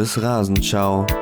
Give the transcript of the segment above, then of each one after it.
Bundesrasenschau.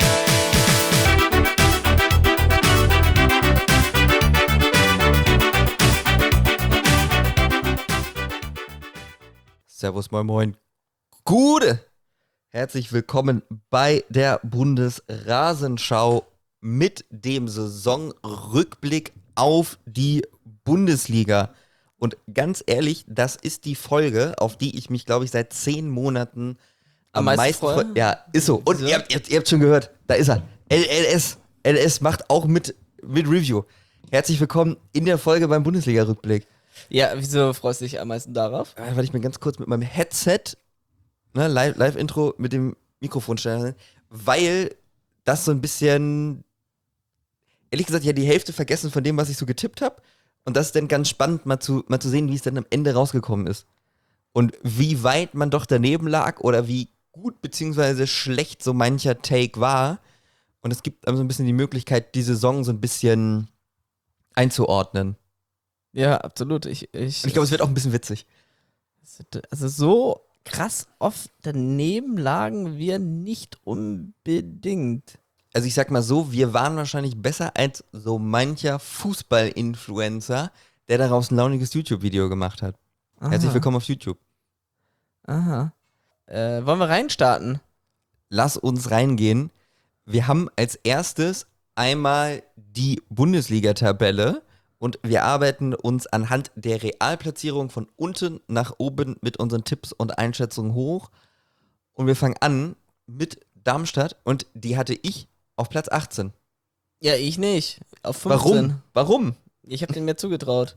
Servus, moin, moin. Gute! Herzlich willkommen bei der Bundesrasenschau mit dem Saisonrückblick auf die Bundesliga. Und ganz ehrlich, das ist die Folge, auf die ich mich, glaube ich, seit 10 Monaten am meisten freue. Ja, ist so. Und ihr habt schon gehört, da ist er. LS macht auch mit Review. Herzlich willkommen in der Folge beim Bundesliga-Rückblick. Ja, wieso freust du dich am meisten darauf? Weil ich mir ganz kurz mit meinem Headset, Live-Intro mit dem Mikrofon stelle, weil das so ein bisschen, ehrlich gesagt, ja die Hälfte vergessen von dem, was ich so getippt habe. Und das ist dann ganz spannend, mal zu sehen, wie es dann am Ende rausgekommen ist. Und wie weit man doch daneben lag oder wie gut bzw. schlecht so mancher Take war. Und es gibt einem so ein bisschen die Möglichkeit, die Saison so ein bisschen einzuordnen. Ja, absolut. Und ich glaube, es wird auch ein bisschen witzig. Also so krass oft daneben lagen wir nicht unbedingt. Also ich sag mal so, wir waren wahrscheinlich besser als so mancher Fußball-Influencer, der daraus ein launiges YouTube-Video gemacht hat. Aha. Herzlich willkommen auf YouTube. Aha. Wollen wir reinstarten? Lass uns reingehen. Wir haben als erstes einmal die Bundesliga-Tabelle und wir arbeiten uns anhand der Realplatzierung von unten nach oben mit unseren Tipps und Einschätzungen hoch. Und wir fangen an mit Darmstadt und die hatte ich auf Platz 18. Ja, ich nicht. Auf 15. Warum? Ich habe den mir zugetraut.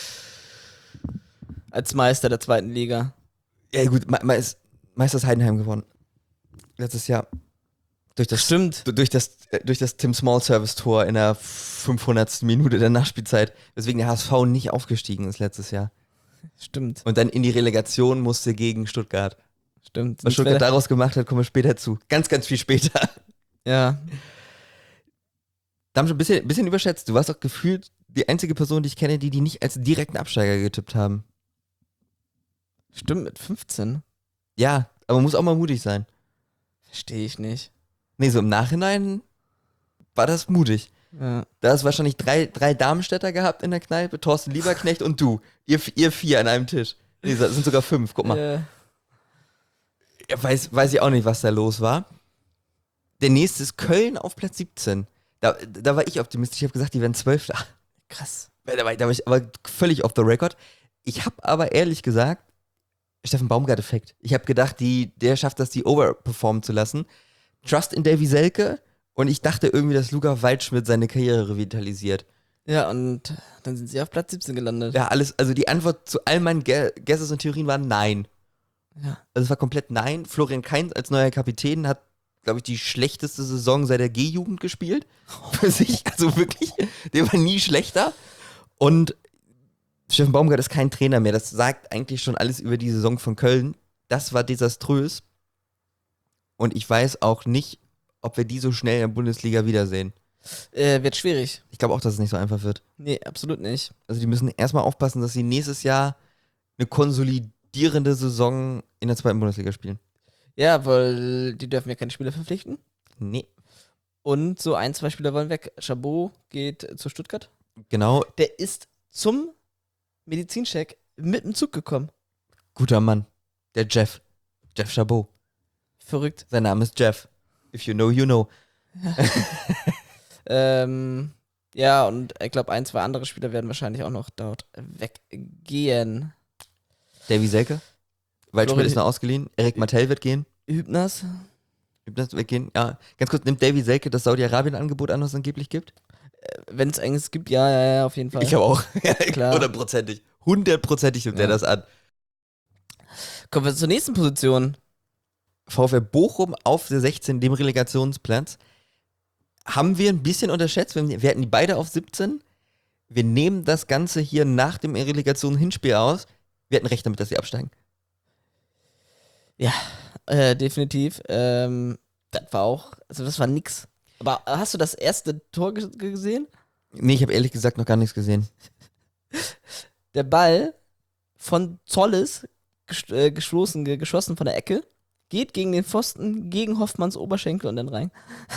Als Meister der zweiten Liga. Ja gut, Meisters Heidenheim gewonnen. Letztes Jahr. Stimmt. Durch das Tim Small Service Tor in der 500. Minute der Nachspielzeit, weswegen der HSV nicht aufgestiegen ist letztes Jahr. Stimmt. Und dann in die Relegation musste gegen Stuttgart. Stimmt. Was Stuttgart daraus gemacht hat, kommen wir später zu. Ganz, ganz viel später. Ja. Da haben schon ein bisschen überschätzt. Du warst doch gefühlt die einzige Person, die ich kenne, die nicht als direkten Absteiger getippt haben. Stimmt, mit 15. Ja, aber man muss auch mal mutig sein. Verstehe ich nicht. Nee, so im Nachhinein war das mutig. Ja. Da hast wahrscheinlich drei Darmstädter gehabt in der Kneipe, Thorsten Lieberknecht und du. Ihr 4 an einem Tisch. Nee, das sind sogar 5, guck mal. Ja, weiß ich auch nicht, was da los war. Der nächste ist Köln auf Platz 17. Da war ich optimistisch. Ich habe gesagt, die werden 12. Krass. Da war ich aber völlig off the record. Ich habe aber ehrlich gesagt, Steffen Baumgart-Effekt. Ich habe gedacht, der schafft das, die overperformen zu lassen. Trust in Davy Selke. Und ich dachte irgendwie, dass Luca Waldschmidt seine Karriere revitalisiert. Ja, und dann sind sie auf Platz 17 gelandet. Ja, also die Antwort zu all meinen Guesses und Theorien war nein. Ja. Also es war komplett nein. Florian Kainz als neuer Kapitän hat, glaube ich, die schlechteste Saison seit der G-Jugend gespielt. Für sich, also wirklich, der war nie schlechter. Und Steffen Baumgart ist kein Trainer mehr. Das sagt eigentlich schon alles über die Saison von Köln. Das war desaströs. Und ich weiß auch nicht, ob wir die so schnell in der Bundesliga wiedersehen. Wird schwierig. Ich glaube auch, dass es nicht so einfach wird. Nee, absolut nicht. Also die müssen erstmal aufpassen, dass sie nächstes Jahr eine konsolidierende Saison in der zweiten Bundesliga spielen. Ja, weil die dürfen ja keine Spieler verpflichten. Nee. Und so 1, 2 Spieler wollen weg. Chabot geht zu Stuttgart. Genau. Der ist zum Medizincheck mit dem Zug gekommen. Guter Mann. Der Jeff. Jeff Chabot. Verrückt. Sein Name ist Jeff. If you know, you know. Ja, und ich glaube, 1, 2 andere Spieler werden wahrscheinlich auch noch dort weggehen. Davy Selke. Waldschmidt ist noch ausgeliehen. Erik Martell wird gehen. Hübners wird gehen. Ja, ganz kurz, nimmt Davy Selke das Saudi-Arabien-Angebot an, was es angeblich gibt? Wenn es eines gibt, ja, auf jeden Fall. Ich glaube auch. Klar. 100%. 100% nimmt er das an. Kommen wir zur nächsten Position. VfL Bochum auf der 16, dem Relegationsplatz. Haben wir ein bisschen unterschätzt. Wir hatten die beide auf 17. Wir nehmen das Ganze hier nach dem Relegation-Hinspiel aus. Wir hatten recht damit, dass sie absteigen. Ja, definitiv. Das war nix. Aber hast du das erste Tor gesehen? Nee, ich habe ehrlich gesagt noch gar nichts gesehen. Der Ball von Zolles geschossen von der Ecke geht gegen den Pfosten, gegen Hoffmanns Oberschenkel und dann rein.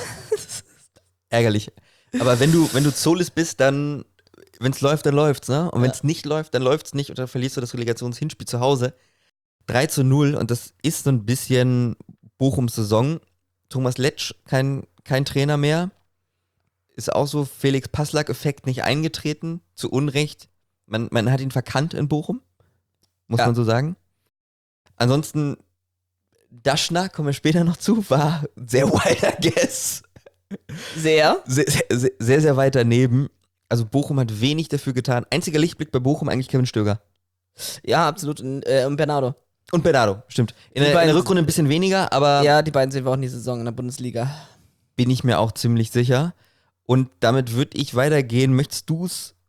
Ärgerlich. Aber wenn du Zolis bist, dann, wenn es läuft, dann läuft's, ne? Und wenn es nicht läuft, dann läuft's nicht und dann verlierst du das Relegationshinspiel zu Hause. 3:0 und das ist so ein bisschen Bochums Saison. Thomas Letsch, kein Trainer mehr. Ist auch so Felix Passlack-Effekt nicht eingetreten, zu Unrecht. Man hat ihn verkannt in Bochum, muss man so sagen. Ansonsten, Daschner, kommen wir später noch zu, war sehr wilder Guess. Sehr. Sehr, sehr weit daneben. Also Bochum hat wenig dafür getan. Einziger Lichtblick bei Bochum eigentlich Kevin Stöger. Ja, absolut. Und Bernardo. Und Bernardo, stimmt. In der Rückrunde ein bisschen weniger, aber ja, die beiden sehen wir auch in die Saison in der Bundesliga. Bin ich mir auch ziemlich sicher. Und damit würde ich weitergehen. Möchtest du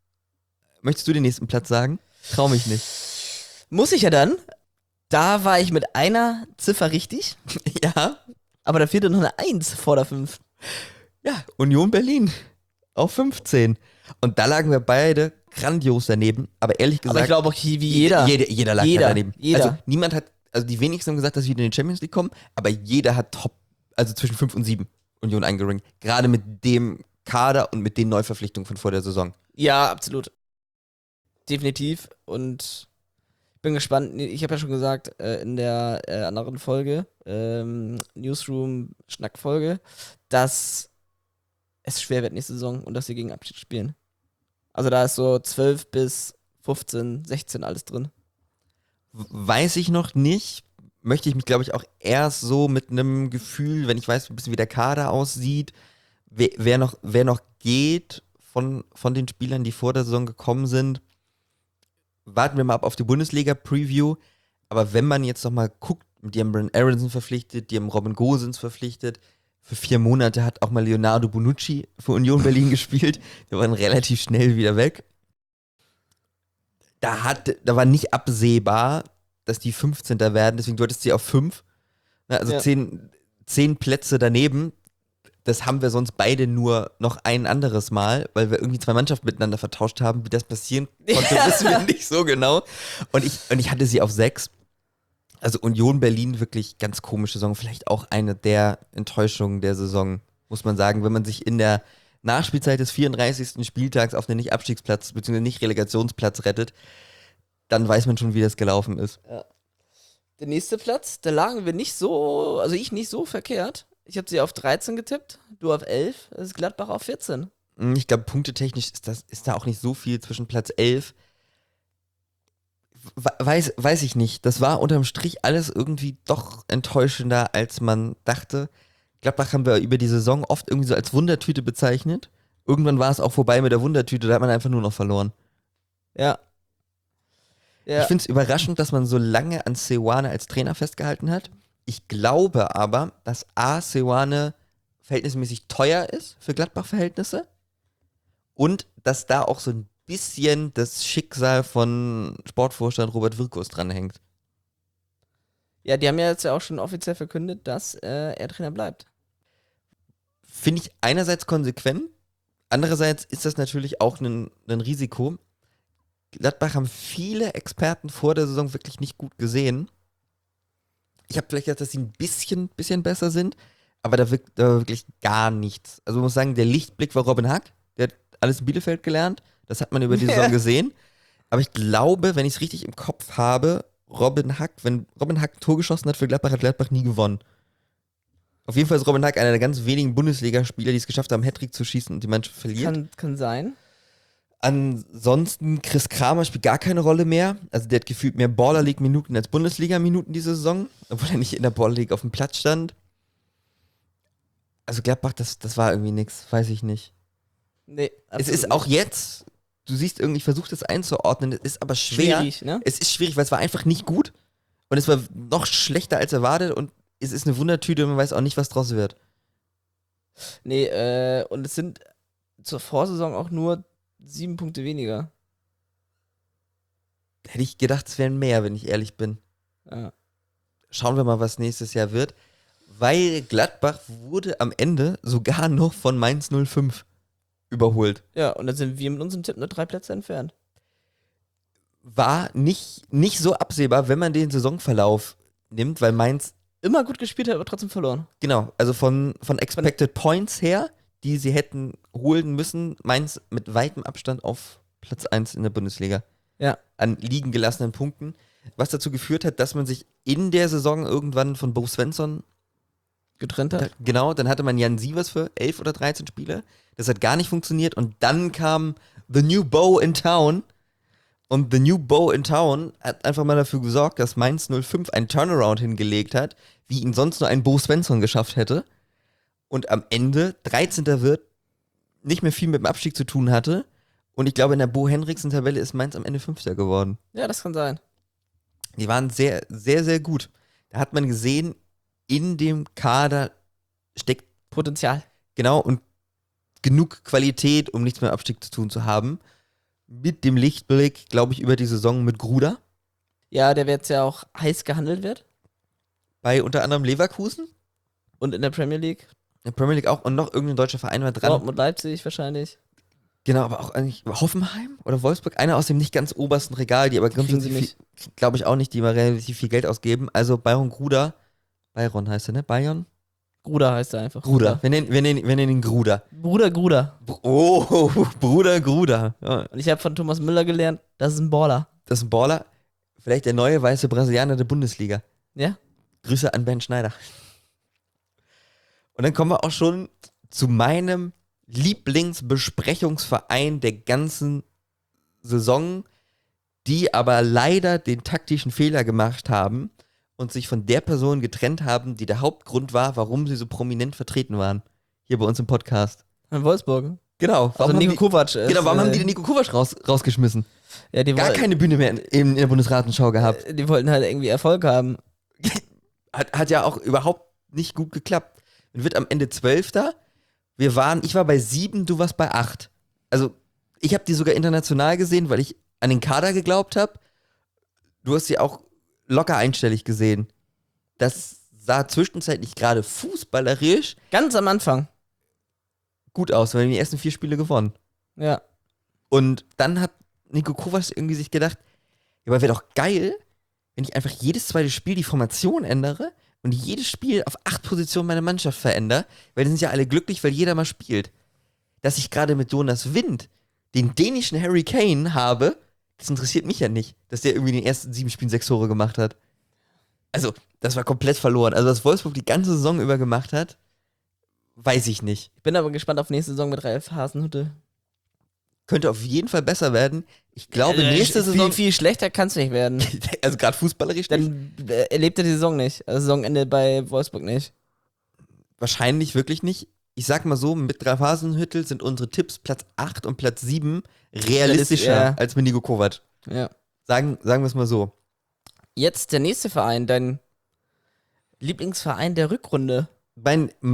den nächsten Platz sagen? Trau mich nicht. Muss ich ja dann. Da war ich mit einer Ziffer richtig. Ja. Aber da fehlte noch eine 1 vor der 5. Ja, Union Berlin auf 15. Und da lagen wir beide grandios daneben. Aber ehrlich gesagt. Aber ich glaube auch wie jeder. Jeder lag da daneben. Jeder. Also die wenigsten haben gesagt, dass sie wieder in die Champions League kommen. Aber jeder hat zwischen 5 und 7 Union eingeringt. Gerade mit dem Kader und mit den Neuverpflichtungen von vor der Saison. Ja, absolut. Definitiv. Und ich bin gespannt. Ich habe ja schon gesagt, in der anderen Folge, Newsroom-Schnack-Folge, dass es schwer wird nächste Saison und dass sie gegen Abschied spielen. Also da ist so 12 bis 15, 16 alles drin. Weiß ich noch nicht. Möchte ich mich, glaube ich, auch erst so mit einem Gefühl, wenn ich weiß, ein bisschen wie der Kader aussieht, wer noch geht von den Spielern, die vor der Saison gekommen sind. Warten wir mal ab auf die Bundesliga-Preview. Aber wenn man jetzt noch mal guckt, die haben Brandon Aronson verpflichtet, die haben Robin Gosens verpflichtet. Für 4 Monate hat auch mal Leonardo Bonucci für Union Berlin gespielt. Der war dann relativ schnell wieder weg. Da war nicht absehbar, dass die 15. werden, deswegen du hattest sie auf 5. Also 10 Plätze daneben. Das haben wir sonst beide nur noch ein anderes Mal, weil wir irgendwie 2 Mannschaften miteinander vertauscht haben. Wie das passieren konnte, wissen wir nicht so genau. Und ich hatte sie auf 6. Also Union Berlin, wirklich ganz komische Saison. Vielleicht auch eine der Enttäuschungen der Saison, muss man sagen. Wenn man sich in der Nachspielzeit des 34. Spieltags auf einen Nicht-Abstiegsplatz bzw. Nicht-Relegationsplatz rettet, dann weiß man schon, wie das gelaufen ist. Ja. Der nächste Platz, da lagen wir nicht so, also ich nicht so verkehrt. Ich habe sie auf 13 getippt, du auf 11, das ist Gladbach auf 14. Ich glaube, punktetechnisch ist da auch nicht so viel zwischen Platz 11. Weiß ich nicht. Das war unterm Strich alles irgendwie doch enttäuschender, als man dachte. Gladbach haben wir über die Saison oft irgendwie so als Wundertüte bezeichnet. Irgendwann war es auch vorbei mit der Wundertüte, da hat man einfach nur noch verloren. Ja. Ich finde es überraschend, dass man so lange an Seoane als Trainer festgehalten hat. Ich glaube aber, dass Seoane verhältnismäßig teuer ist für Gladbach-Verhältnisse und dass da auch so ein bisschen das Schicksal von Sportvorstand Robert Wirkus dranhängt. Ja, die haben ja jetzt ja auch schon offiziell verkündet, dass er Trainer bleibt. Finde ich einerseits konsequent, andererseits ist das natürlich auch ein Risiko. Gladbach haben viele Experten vor der Saison wirklich nicht gut gesehen. Ich habe vielleicht gedacht, dass sie ein bisschen besser sind, aber da war wirklich gar nichts. Also man muss sagen, der Lichtblick war Robin Hack, der hat alles in Bielefeld gelernt, das hat man über die Saison gesehen. Aber ich glaube, wenn ich es richtig im Kopf habe, wenn Robin Hack ein Tor geschossen hat für Gladbach, hat Gladbach nie gewonnen. Auf jeden Fall ist Robin Hack einer der ganz wenigen Bundesligaspieler, die es geschafft haben, Hattrick zu schießen und die Mannschaft verliert. Kann sein. Ansonsten, Chris Kramer spielt gar keine Rolle mehr. Also der hat gefühlt mehr Baller League-Minuten als Bundesliga-Minuten diese Saison, obwohl er nicht in der Baller League auf dem Platz stand. Also Gladbach, das war irgendwie nix, weiß ich nicht. Nee, es ist auch jetzt, du siehst irgendwie, ich versuche das einzuordnen, es ist aber schwer. Schwierig, ne? Es ist schwierig, weil es war einfach nicht gut und es war noch schlechter als erwartet und es ist eine Wundertüte und man weiß auch nicht, was draus wird. Nee, und es sind zur Vorsaison auch nur 7 Punkte weniger. Hätte ich gedacht, es wären mehr, wenn ich ehrlich bin. Ja. Schauen wir mal, was nächstes Jahr wird. Weil Gladbach wurde am Ende sogar noch von Mainz 05 überholt. Ja, und dann sind wir mit unserem Tipp nur 3 Plätze entfernt. War nicht so absehbar, wenn man den Saisonverlauf nimmt, weil Mainz immer gut gespielt hat, aber trotzdem verloren. Genau, also von Expected Points her, die sie hätten holen müssen, Mainz mit weitem Abstand auf Platz 1 in der Bundesliga. Ja. An liegen gelassenen Punkten. Was dazu geführt hat, dass man sich in der Saison irgendwann von Bo Svensson Getrennt hat. genau, dann hatte man Jan Sievers für 11 oder 13 Spiele. Das hat gar nicht funktioniert. Und dann kam The New Bo in Town. Und The New Bo in Town hat einfach mal dafür gesorgt, dass Mainz 05 einen Turnaround hingelegt hat, wie ihn sonst nur ein Bo Svensson geschafft hätte. Und am Ende 13. wird, nicht mehr viel mit dem Abstieg zu tun hatte. Und ich glaube, in der Bo Henriksen-Tabelle ist Mainz am Ende 5. geworden. Ja, das kann sein. Die waren sehr, sehr, sehr gut. Da hat man gesehen, in dem Kader steckt Potenzial. genau und genug Qualität, um nichts mehr mit Abstieg zu tun zu haben. Mit dem Lichtblick, glaube ich, über die Saison mit Gruder. Ja, der jetzt ja auch heiß gehandelt wird. Bei unter anderem Leverkusen. Und in der Premier League. In der Premier League auch. Und noch irgendein deutscher Verein war dran. Dortmund, Leipzig wahrscheinlich. Genau, aber auch eigentlich Hoffenheim oder Wolfsburg. Einer aus dem nicht ganz obersten Regal, die aber Kriegen sie nicht. glaube ich auch nicht, die mal relativ viel Geld ausgeben. Also Byron Gruder. Byron heißt er, ne? Bayern? Gruder heißt er einfach. Gruder. Wir nennen ihn Gruder. Gruder. Oh, Bruder Gruder. Ja, Und ich habe von Thomas Müller gelernt, das ist ein Baller. das ist ein Baller. Vielleicht der neue weiße Brasilianer der Bundesliga. Ja? Grüße an Ben Schneider. Und dann kommen wir auch schon zu meinem Lieblingsbesprechungsverein der ganzen Saison, die aber leider den taktischen Fehler gemacht haben und sich von der Person getrennt haben, die der Hauptgrund war, warum sie so prominent vertreten waren. Hier bei uns im Podcast. In Wolfsburg. Genau. Also Nico Kovac. Warum haben die den Nico Kovac rausgeschmissen? Ja, die Gar keine Bühne mehr in der Bundesratenschau gehabt. Die wollten halt irgendwie Erfolg haben. Hat ja auch überhaupt nicht gut geklappt. Man wird am Ende 12. Ich war bei 7, du warst bei 8. Also, ich habe die sogar international gesehen, weil ich an den Kader geglaubt habe. Du hast sie auch locker einstellig gesehen. Das sah zwischenzeitlich gerade fußballerisch Ganz am Anfang. gut aus, weil wir die ersten 4 Spiele gewonnen. Ja. Und dann hat Nico Kovac irgendwie sich gedacht, ja, aber wäre doch geil, wenn ich einfach jedes zweite Spiel die Formation ändere und jedes Spiel auf 8 Positionen meine Mannschaft verändere, weil die sind ja alle glücklich, weil jeder mal spielt. Dass ich gerade mit Jonas Wind den dänischen Harry Kane habe, das interessiert mich ja nicht, dass der irgendwie in den ersten 7 Spielen 6 Tore gemacht hat. Also, das war komplett verloren. Also, was Wolfsburg die ganze Saison über gemacht hat, weiß ich nicht. Ich bin aber gespannt auf nächste Saison mit Ralf Hasenhüttl. Könnte auf jeden Fall besser werden. Ich glaube, nächste Saison. Viel schlechter kann es nicht werden. Also, gerade fußballerisch nicht. Dann erlebt er die Saison nicht. Also Saisonende bei Wolfsburg nicht. Wahrscheinlich wirklich nicht. Ich sag mal so, mit Ralf Hasenhüttl sind unsere Tipps Platz 8 und Platz 7 realistischer Ja. als mit Nico Kovac. Ja. Sagen wir es mal so. Jetzt der nächste Verein, dein Lieblingsverein der Rückrunde. Ich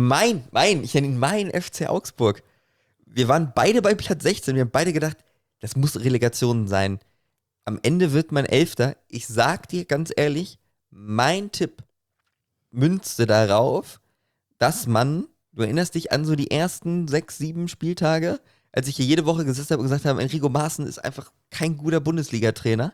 nenne ihn mein FC Augsburg. Wir waren beide bei Platz 16. Wir haben beide gedacht, das muss Relegation sein. Am Ende wird man 11. Ich sag dir ganz ehrlich, mein Tipp münzte darauf, dass man, du erinnerst dich an so die ersten 6, 7 Spieltage, als ich hier jede Woche gesessen habe und gesagt habe, Enrico Maaßen ist einfach kein guter Bundesliga-Trainer.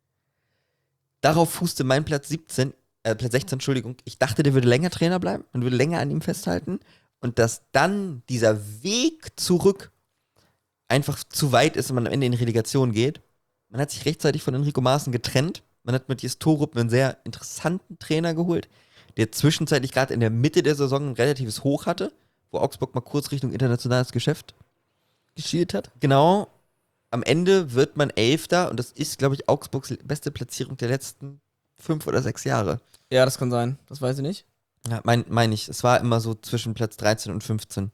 Darauf fußte mein Platz 16, Entschuldigung. Ich dachte, der würde länger Trainer bleiben und würde länger an ihm festhalten. Und dass dann dieser Weg zurück einfach zu weit ist und man am Ende in Relegation geht. Man hat sich rechtzeitig von Enrico Maaßen getrennt. Man hat Matthias Thorup einen sehr interessanten Trainer geholt, der zwischenzeitlich gerade in der Mitte der Saison ein relatives Hoch hatte, wo Augsburg mal kurz Richtung internationales Geschäft Geschielt hat. Genau. Am Ende wird man 11. und das ist, glaube ich, Augsburgs beste Platzierung der letzten 5 oder 6 Jahre. Ja, das kann sein. Das weiß ich nicht. Ja, meine ich. Es war immer so zwischen Platz 13 und 15.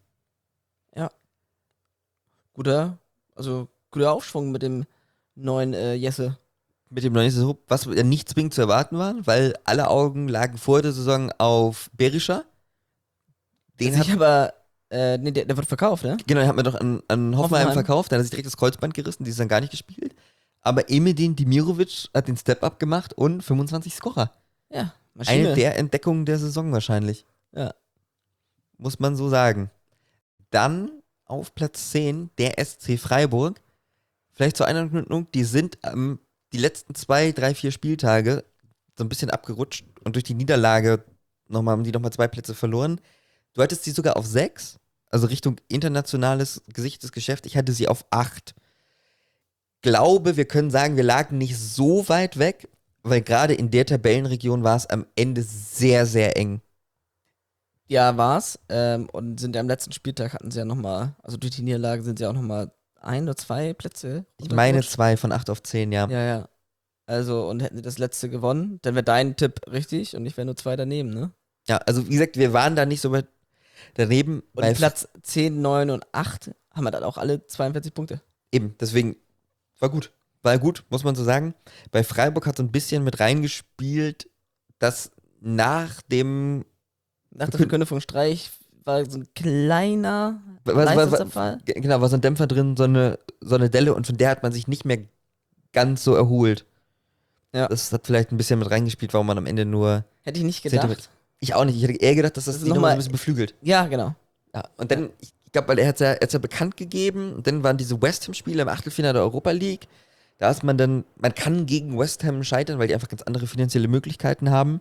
Guter Aufschwung mit dem neuen Jesse. Mit dem neuen Saison, was ja nicht zwingend zu erwarten war, weil alle Augen lagen vor der Saison auf Berisha. Der wird verkauft, ne? Genau, den hat man doch an Hoffenheim Hoffenheim. verkauft, dann hat er sich direkt das Kreuzband gerissen, die ist dann gar nicht gespielt. Aber Emedin Dimirovic hat den Step-Up gemacht und 25 Scorer. Ja, Maschine. Eine der Entdeckungen der Saison wahrscheinlich. Ja. Muss man so sagen. Dann auf Platz 10 der SC Freiburg. Vielleicht zur Einordnung, die sind die letzten 2, 3, 4 Spieltage so ein bisschen abgerutscht und durch die Niederlage haben die nochmal 2 Plätze verloren. Du hattest sie sogar auf 6, also Richtung internationales gesichertes Geschäft. Ich hatte sie auf 8. Glaube, wir können sagen, wir lagen nicht so weit weg, weil gerade in der Tabellenregion war es am Ende sehr, sehr eng. Ja, war's. Und sind ja am letzten Spieltag hatten sie ja nochmal, also durch die Niederlage sind sie auch nochmal 1 oder 2 Plätze. Ich meine runtergerutscht. 2 von 8 auf 10, ja. Ja, ja. Also, und hätten sie das letzte gewonnen, dann wäre dein Tipp richtig und ich wäre nur 2 daneben, ne? Ja, also wie gesagt, wir waren da nicht so weit daneben. Und Platz 10, 9 und 8 haben wir dann auch alle 42 Punkte. Eben, deswegen war gut. War gut, muss man so sagen. Bei Freiburg hat so ein bisschen mit reingespielt, dass nach dem Nach der Verkündung von Streich war so ein kleiner war Leistungsabfall. genau, war so ein Dämpfer drin, so eine Delle und von der hat man sich nicht mehr ganz so erholt. Ja. Das hat vielleicht ein bisschen mit reingespielt, warum man am Ende nur Hätte ich nicht gedacht. Zentimeter. Ich auch nicht. Ich hätte eher gedacht, dass das Das die ist nochmal noch ein bisschen beflügelt. Ja, genau. Ja, und dann, ich glaube, weil er hat ja bekannt gegeben, und dann waren diese West Ham-Spiele im Achtelfinale der Europa League. Da ist man dann, man kann gegen West Ham scheitern, weil die einfach ganz andere finanzielle Möglichkeiten haben.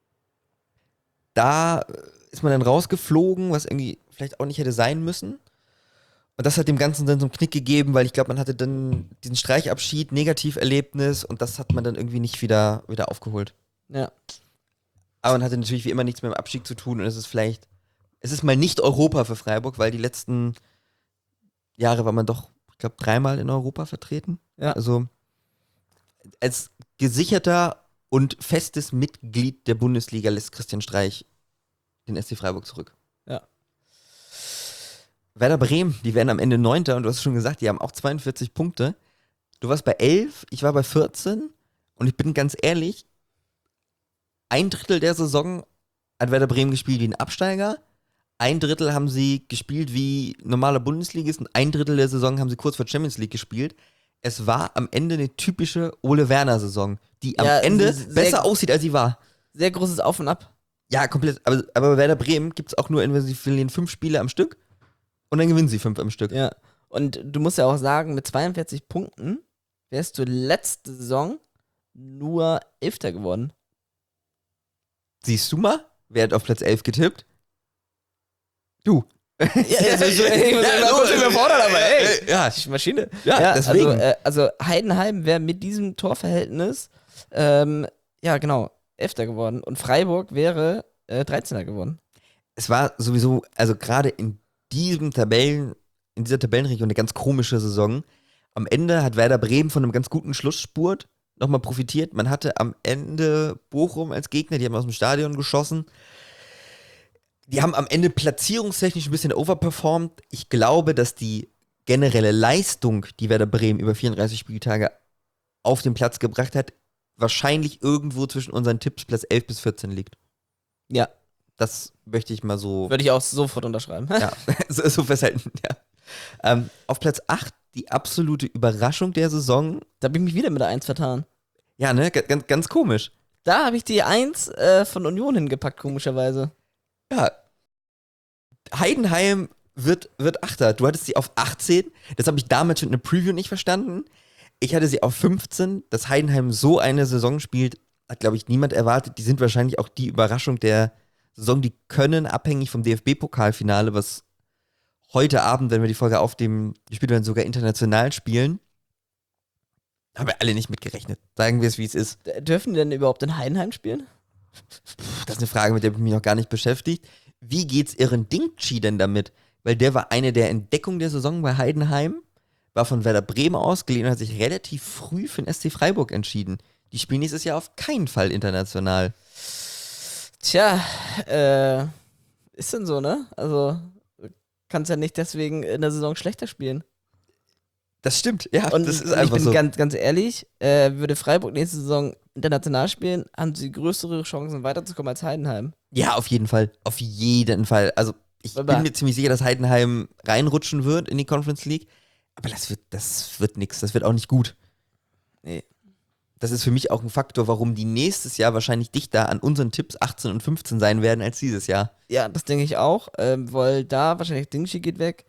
Da ist man dann rausgeflogen, was irgendwie vielleicht auch nicht hätte sein müssen. Und das hat dem Ganzen dann so einen Knick gegeben, weil ich glaube, man hatte dann diesen Streichabschied, Negativerlebnis und das hat man dann irgendwie nicht wieder aufgeholt. Ja. Aber man hatte natürlich wie immer nichts mehr mit dem Abstieg zu tun und es ist mal nicht Europa für Freiburg, weil die letzten Jahre war man doch, ich glaube, 3-mal in Europa vertreten. Ja. Also als gesicherter und festes Mitglied der Bundesliga lässt Christian Streich den SC Freiburg zurück. Ja. Werder Bremen, die werden am Ende 9. und du hast schon gesagt, die haben auch 42 Punkte. Du warst bei 11, ich war bei 14 und ich bin ganz ehrlich, 1/3 der Saison hat Werder Bremen gespielt wie ein Absteiger, 1/3 haben sie gespielt wie normale Bundesligist und 1/3 der Saison haben sie kurz vor Champions League gespielt. Es war am Ende eine typische Ole-Werner-Saison, die am Ende besser aussieht, als sie war. Sehr großes Auf und Ab. Ja, komplett. Aber bei Werder Bremen gibt es auch nur, wenn sie verlieren 5 Spiele am Stück und dann gewinnen sie 5 am Stück. Ja. Und du musst ja auch sagen, mit 42 Punkten wärst du letzte Saison nur 11. geworden. Siehst du mal? Wer hat auf Platz 11 getippt? Du. Ja, überfordert, aber ey. Ja, Maschine. ja, deswegen. Also Heidenheim wäre mit diesem Torverhältnis, ja genau, 11. geworden. Und Freiburg wäre 13. geworden. Es war sowieso, also gerade in dieser Tabellenregion eine ganz komische Saison. Am Ende hat Werder Bremen von einem ganz guten Schlussspurt nochmal profitiert. Man hatte am Ende Bochum als Gegner, die haben aus dem Stadion geschossen. Die haben am Ende platzierungstechnisch ein bisschen overperformed. Ich glaube, dass die generelle Leistung, die Werder Bremen über 34 Spieltage auf den Platz gebracht hat, wahrscheinlich irgendwo zwischen unseren Tipps Platz 11 bis 14 liegt. Ja. Das möchte ich mal so. Würde ich auch sofort unterschreiben. Ja, so festhalten, ja. Auf Platz 8 die absolute Überraschung der Saison. Da bin ich mich wieder mit der 1 vertan. Ja, ne? Ganz, ganz komisch. Da habe ich die 1 von Union hingepackt, komischerweise. Ja. Heidenheim wird Achter. Du hattest sie auf 18. Das habe ich damals schon in der Preview nicht verstanden. Ich hatte sie auf 15. Dass Heidenheim so eine Saison spielt, hat, glaube ich, niemand erwartet. Die sind wahrscheinlich auch die Überraschung der Saison. Die können, abhängig vom DFB-Pokalfinale, was heute Abend, wenn wir die Folge aufnehmen, die Spiele dann sogar international spielen, haben wir alle nicht mitgerechnet. Sagen wir es, wie es ist. Dürfen die denn überhaupt in Heidenheim spielen? Das ist eine Frage, mit der ich mich noch gar nicht beschäftigt. Wie geht's Ihren Dingchi denn damit? Weil der war eine der Entdeckungen der Saison bei Heidenheim, war von Werder Bremen ausgeliehen und hat sich relativ früh für den SC Freiburg entschieden. Die spielen nächstes Jahr auf keinen Fall international. Tja, ist denn so, ne? Also, kannst ja nicht deswegen in der Saison schlechter spielen. Das stimmt, ja, Und das ist ich einfach bin so. ganz ehrlich, würde Freiburg nächste Saison international spielen, haben sie größere Chancen weiterzukommen als Heidenheim. Ja, auf jeden Fall. Auf jeden Fall. Also, ich bin mir ziemlich sicher, dass Heidenheim reinrutschen wird in die Conference League. Aber das wird nix. Das wird auch nicht gut. Nee. Das ist für mich auch ein Faktor, warum die nächstes Jahr wahrscheinlich dichter an unseren Tipps 18 und 15 sein werden als dieses Jahr. Ja, das denke ich auch, weil da wahrscheinlich Dingshi geht weg.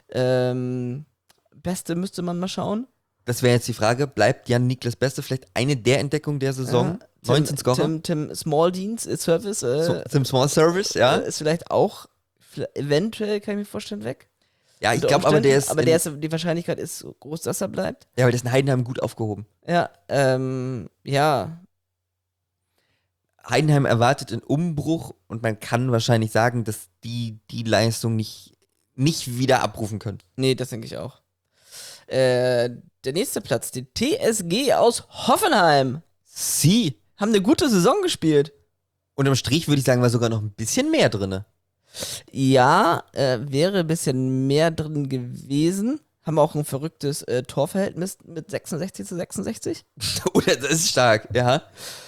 Beste müsste man mal schauen. Das wäre jetzt die Frage, bleibt Jan Niklas Beste vielleicht eine der Entdeckungen der Saison? 19 Scorer. Tim Smalldienst, Service. Tim Small Service, ja. Ist vielleicht auch, eventuell, kann ich mir vorstellen, weg. Ja, ich Unter glaube aber, Umständen, die Wahrscheinlichkeit ist so groß, dass er bleibt. Ja, weil der ist in Heidenheim gut aufgehoben. Ja, ja. Heidenheim erwartet einen Umbruch und man kann wahrscheinlich sagen, dass die Leistung nicht wieder abrufen können. Nee, das denke ich auch. Der nächste Platz, die TSG aus Hoffenheim. Sie. Haben eine gute Saison gespielt. Unterm Strich würde ich sagen, war sogar noch ein bisschen mehr drin. Ja, wäre ein bisschen mehr drin gewesen. Haben auch ein verrücktes Torverhältnis mit 66:66. Oder das ist stark, ja.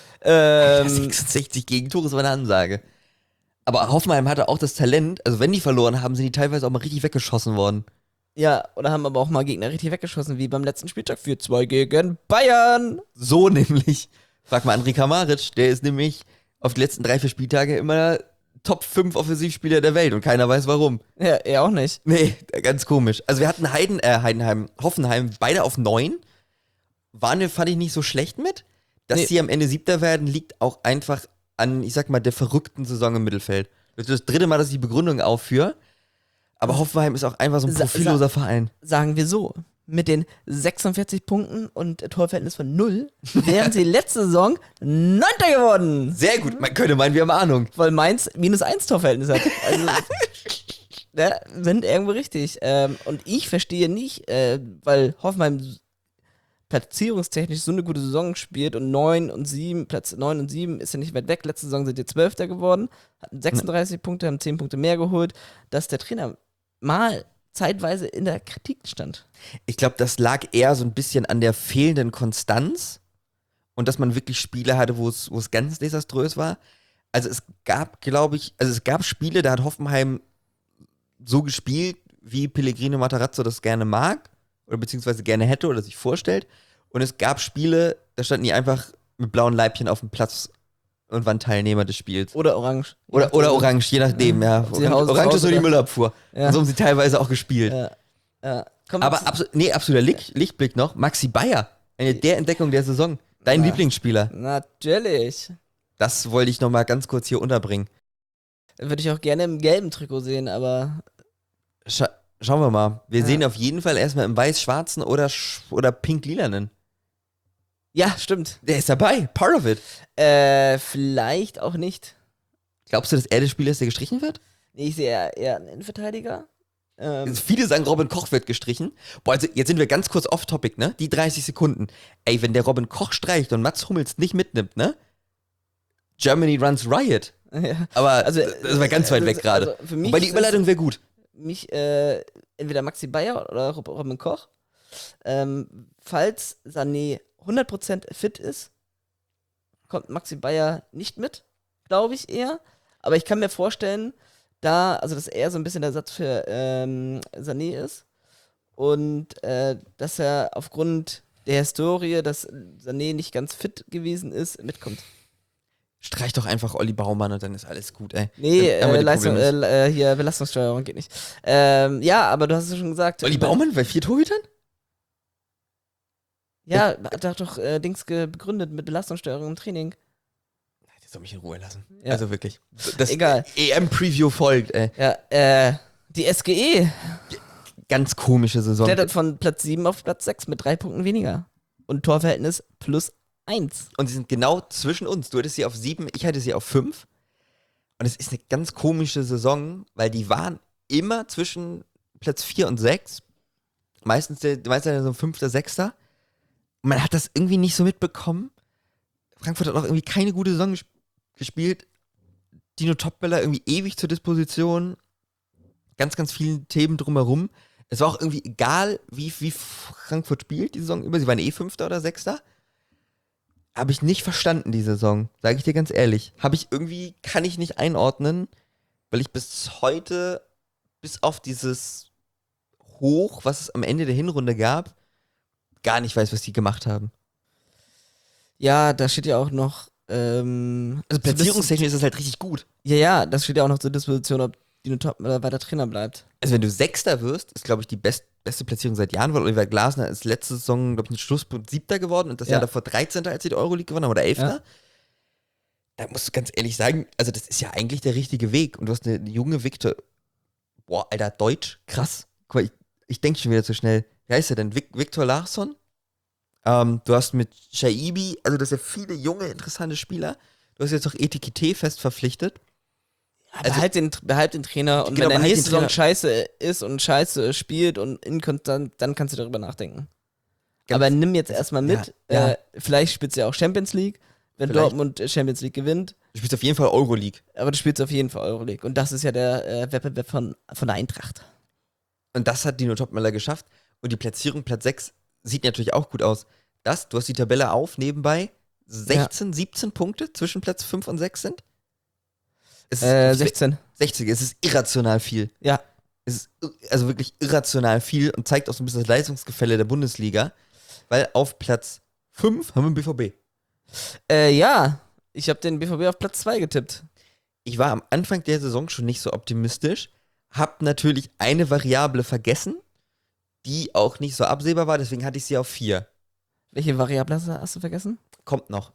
66 Gegentore ist aber eine Ansage. Aber Hoffenheim hatte auch das Talent, also wenn die verloren haben, sind die teilweise auch mal richtig weggeschossen worden. Ja, oder haben aber auch mal Gegner richtig weggeschossen, wie beim letzten Spieltag 4-2 gegen Bayern. So nämlich. Frag mal André Kramaric, der ist nämlich auf die letzten 3-4 Spieltage immer Top 5 Offensivspieler der Welt und keiner weiß warum. Ja, er auch nicht. Nee, ganz komisch. Also wir hatten Hoffenheim beide auf 9. Fand ich nicht so schlecht mit. Dass sie am Ende 7. werden, liegt auch einfach an, ich sag mal, der verrückten Saison im Mittelfeld. Das ist das 3. Mal, dass ich die Begründung aufführe. Aber Hoffenheim ist auch einfach so ein profilloser Verein. Sagen wir so, mit den 46 Punkten und Torverhältnis von 0 wären sie letzte Saison 9. geworden. Sehr gut, man könnte meinen, wir haben Ahnung. Weil Mainz -1 Torverhältnis hat. Also, ja, sind irgendwo richtig. Und ich verstehe nicht, weil Hoffenheim platzierungstechnisch so eine gute Saison spielt und Platz 9 und 7 ist ja nicht weit weg. Letzte Saison sind die 12. geworden, hatten 36 Punkte, haben 10 Punkte mehr geholt, dass der Trainer mal zeitweise in der Kritik stand. Ich glaube, das lag eher so ein bisschen an der fehlenden Konstanz und dass man wirklich Spiele hatte, wo es ganz desaströs war. Also es gab, glaube ich, Spiele, da hat Hoffenheim so gespielt, wie Pellegrino Matarazzo das gerne mag oder beziehungsweise gerne hätte oder sich vorstellt. Und es gab Spiele, da standen die einfach mit blauen Leibchen auf dem Platz und waren Teilnehmer des Spiels. Oder orange. Oder orange, je nachdem, ja. Orange ist nur die Müllabfuhr. Ja. So haben sie teilweise auch gespielt. Ja. Aber absoluter Lichtblick noch, Maxi Bayer, eine der Entdeckung der Saison. Dein Lieblingsspieler. Natürlich. Das wollte ich noch mal ganz kurz hier unterbringen. Würde ich auch gerne im gelben Trikot sehen, aber Schauen wir mal. Wir sehen auf jeden Fall erstmal im weiß-schwarzen oder pink-lilanen. Ja, stimmt. Der ist dabei, part of it. Vielleicht auch nicht. Glaubst du, dass er der Spieler ist, der gestrichen wird? Nee, ich sehe eher einen Innenverteidiger. Viele sagen, Robin Koch wird gestrichen. Boah, also jetzt sind wir ganz kurz off-topic, ne? Die 30 Sekunden. Ey, wenn der Robin Koch streicht und Mats Hummels nicht mitnimmt, ne? Germany runs riot. Ja. Aber also, das war ganz weit weg gerade. Also weil die Überleitung wäre gut. Entweder Maxi Bayer oder Robin Koch. Falls Sané 100% fit ist, kommt Maxi Bayer nicht mit, glaube ich eher. Aber ich kann mir vorstellen, dass er so ein bisschen der Ersatz für Sané ist und dass er aufgrund der Historie, dass Sané nicht ganz fit gewesen ist, mitkommt. Streich doch einfach Olli Baumann und dann ist alles gut, ey. Nee, Belastungssteuerung geht nicht. Ja, aber du hast es schon gesagt. Olli Baumann bei 4 Torhütern? Ja, hat doch Dings begründet mit Belastungssteuerung im Training. Der soll mich in Ruhe lassen. Ja. Also wirklich. Egal. EM-Preview folgt, ey. Ja, die SGE. Ganz komische Saison. Klettert von Platz 7 auf Platz 6 mit 3 Punkten weniger. Und Torverhältnis +1. Und sie sind genau zwischen uns. Du hattest sie auf 7, ich hatte sie auf 5. Und es ist eine ganz komische Saison, weil die waren immer zwischen Platz 4 und 6. Meistens so 5., 6. Und man hat das irgendwie nicht so mitbekommen. Frankfurt hat auch irgendwie keine gute Saison gespielt. Dino Topmöller irgendwie ewig zur Disposition. Ganz, ganz viele Themen drumherum. Es war auch irgendwie egal, wie Frankfurt spielt die Saison über. Sie waren 5. oder 6. Habe ich nicht verstanden, die Saison. Sage ich dir ganz ehrlich. Kann ich nicht einordnen, weil ich bis heute, bis auf dieses Hoch, was es am Ende der Hinrunde gab, gar nicht weiß, was die gemacht haben. Ja, da steht ja auch noch also platzierungstechnisch ist es halt richtig gut. Ja, das steht ja auch noch zur Disposition, ob Dino Topmöller weiter Trainer bleibt. Also wenn du 6. wirst, ist glaube ich die beste Platzierung seit Jahren, weil Oliver Glasner ist letzte Saison, glaube ich, ein Schlusspunkt 7. geworden und das Jahr davor 13. als sie die Euroleague gewonnen haben oder 11. Ja. da musst du ganz ehrlich sagen, also das ist ja eigentlich der richtige Weg. Und du hast eine junge Victor, boah, Alter, Deutsch, krass. Guck mal, ich denke schon wieder zu schnell. Wie heißt er denn? Victor Larsson? Du hast mit Shaibi, also das sind ja viele junge, interessante Spieler. Du hast jetzt auch Etikette fest verpflichtet. Also, behalt den Trainer und genau, wenn er behalt nächste den Saison Trainer. scheiße ist und scheiße spielt und inkonstant, dann kannst du darüber nachdenken. Ganz- Aber nimm jetzt erstmal mit, ja. vielleicht spielst du ja auch Champions League, wenn Vielleicht. Dortmund Champions League gewinnt, Du spielst auf jeden Fall Euroleague. aber du spielst auf jeden Fall Euroleague. Und das ist ja der Wettbewerb von der Eintracht. Und das hat Dino Topmöller geschafft. Und die Platzierung, Platz 6, sieht natürlich auch gut aus. Du hast die Tabelle auf, nebenbei 16, 17 Punkte zwischen Platz 5 und 6 sind. Es ist 16. 60, es ist irrational viel. Ja. Es ist also wirklich irrational viel und zeigt auch so ein bisschen das Leistungsgefälle der Bundesliga. Weil auf Platz 5 haben wir den BVB. Ja, ich habe den BVB auf Platz 2 getippt. Ich war am Anfang der Saison schon nicht so optimistisch, hab natürlich eine Variable vergessen, die auch nicht so absehbar war, deswegen hatte ich sie auf 4. Welche Variable hast du vergessen? Kommt noch.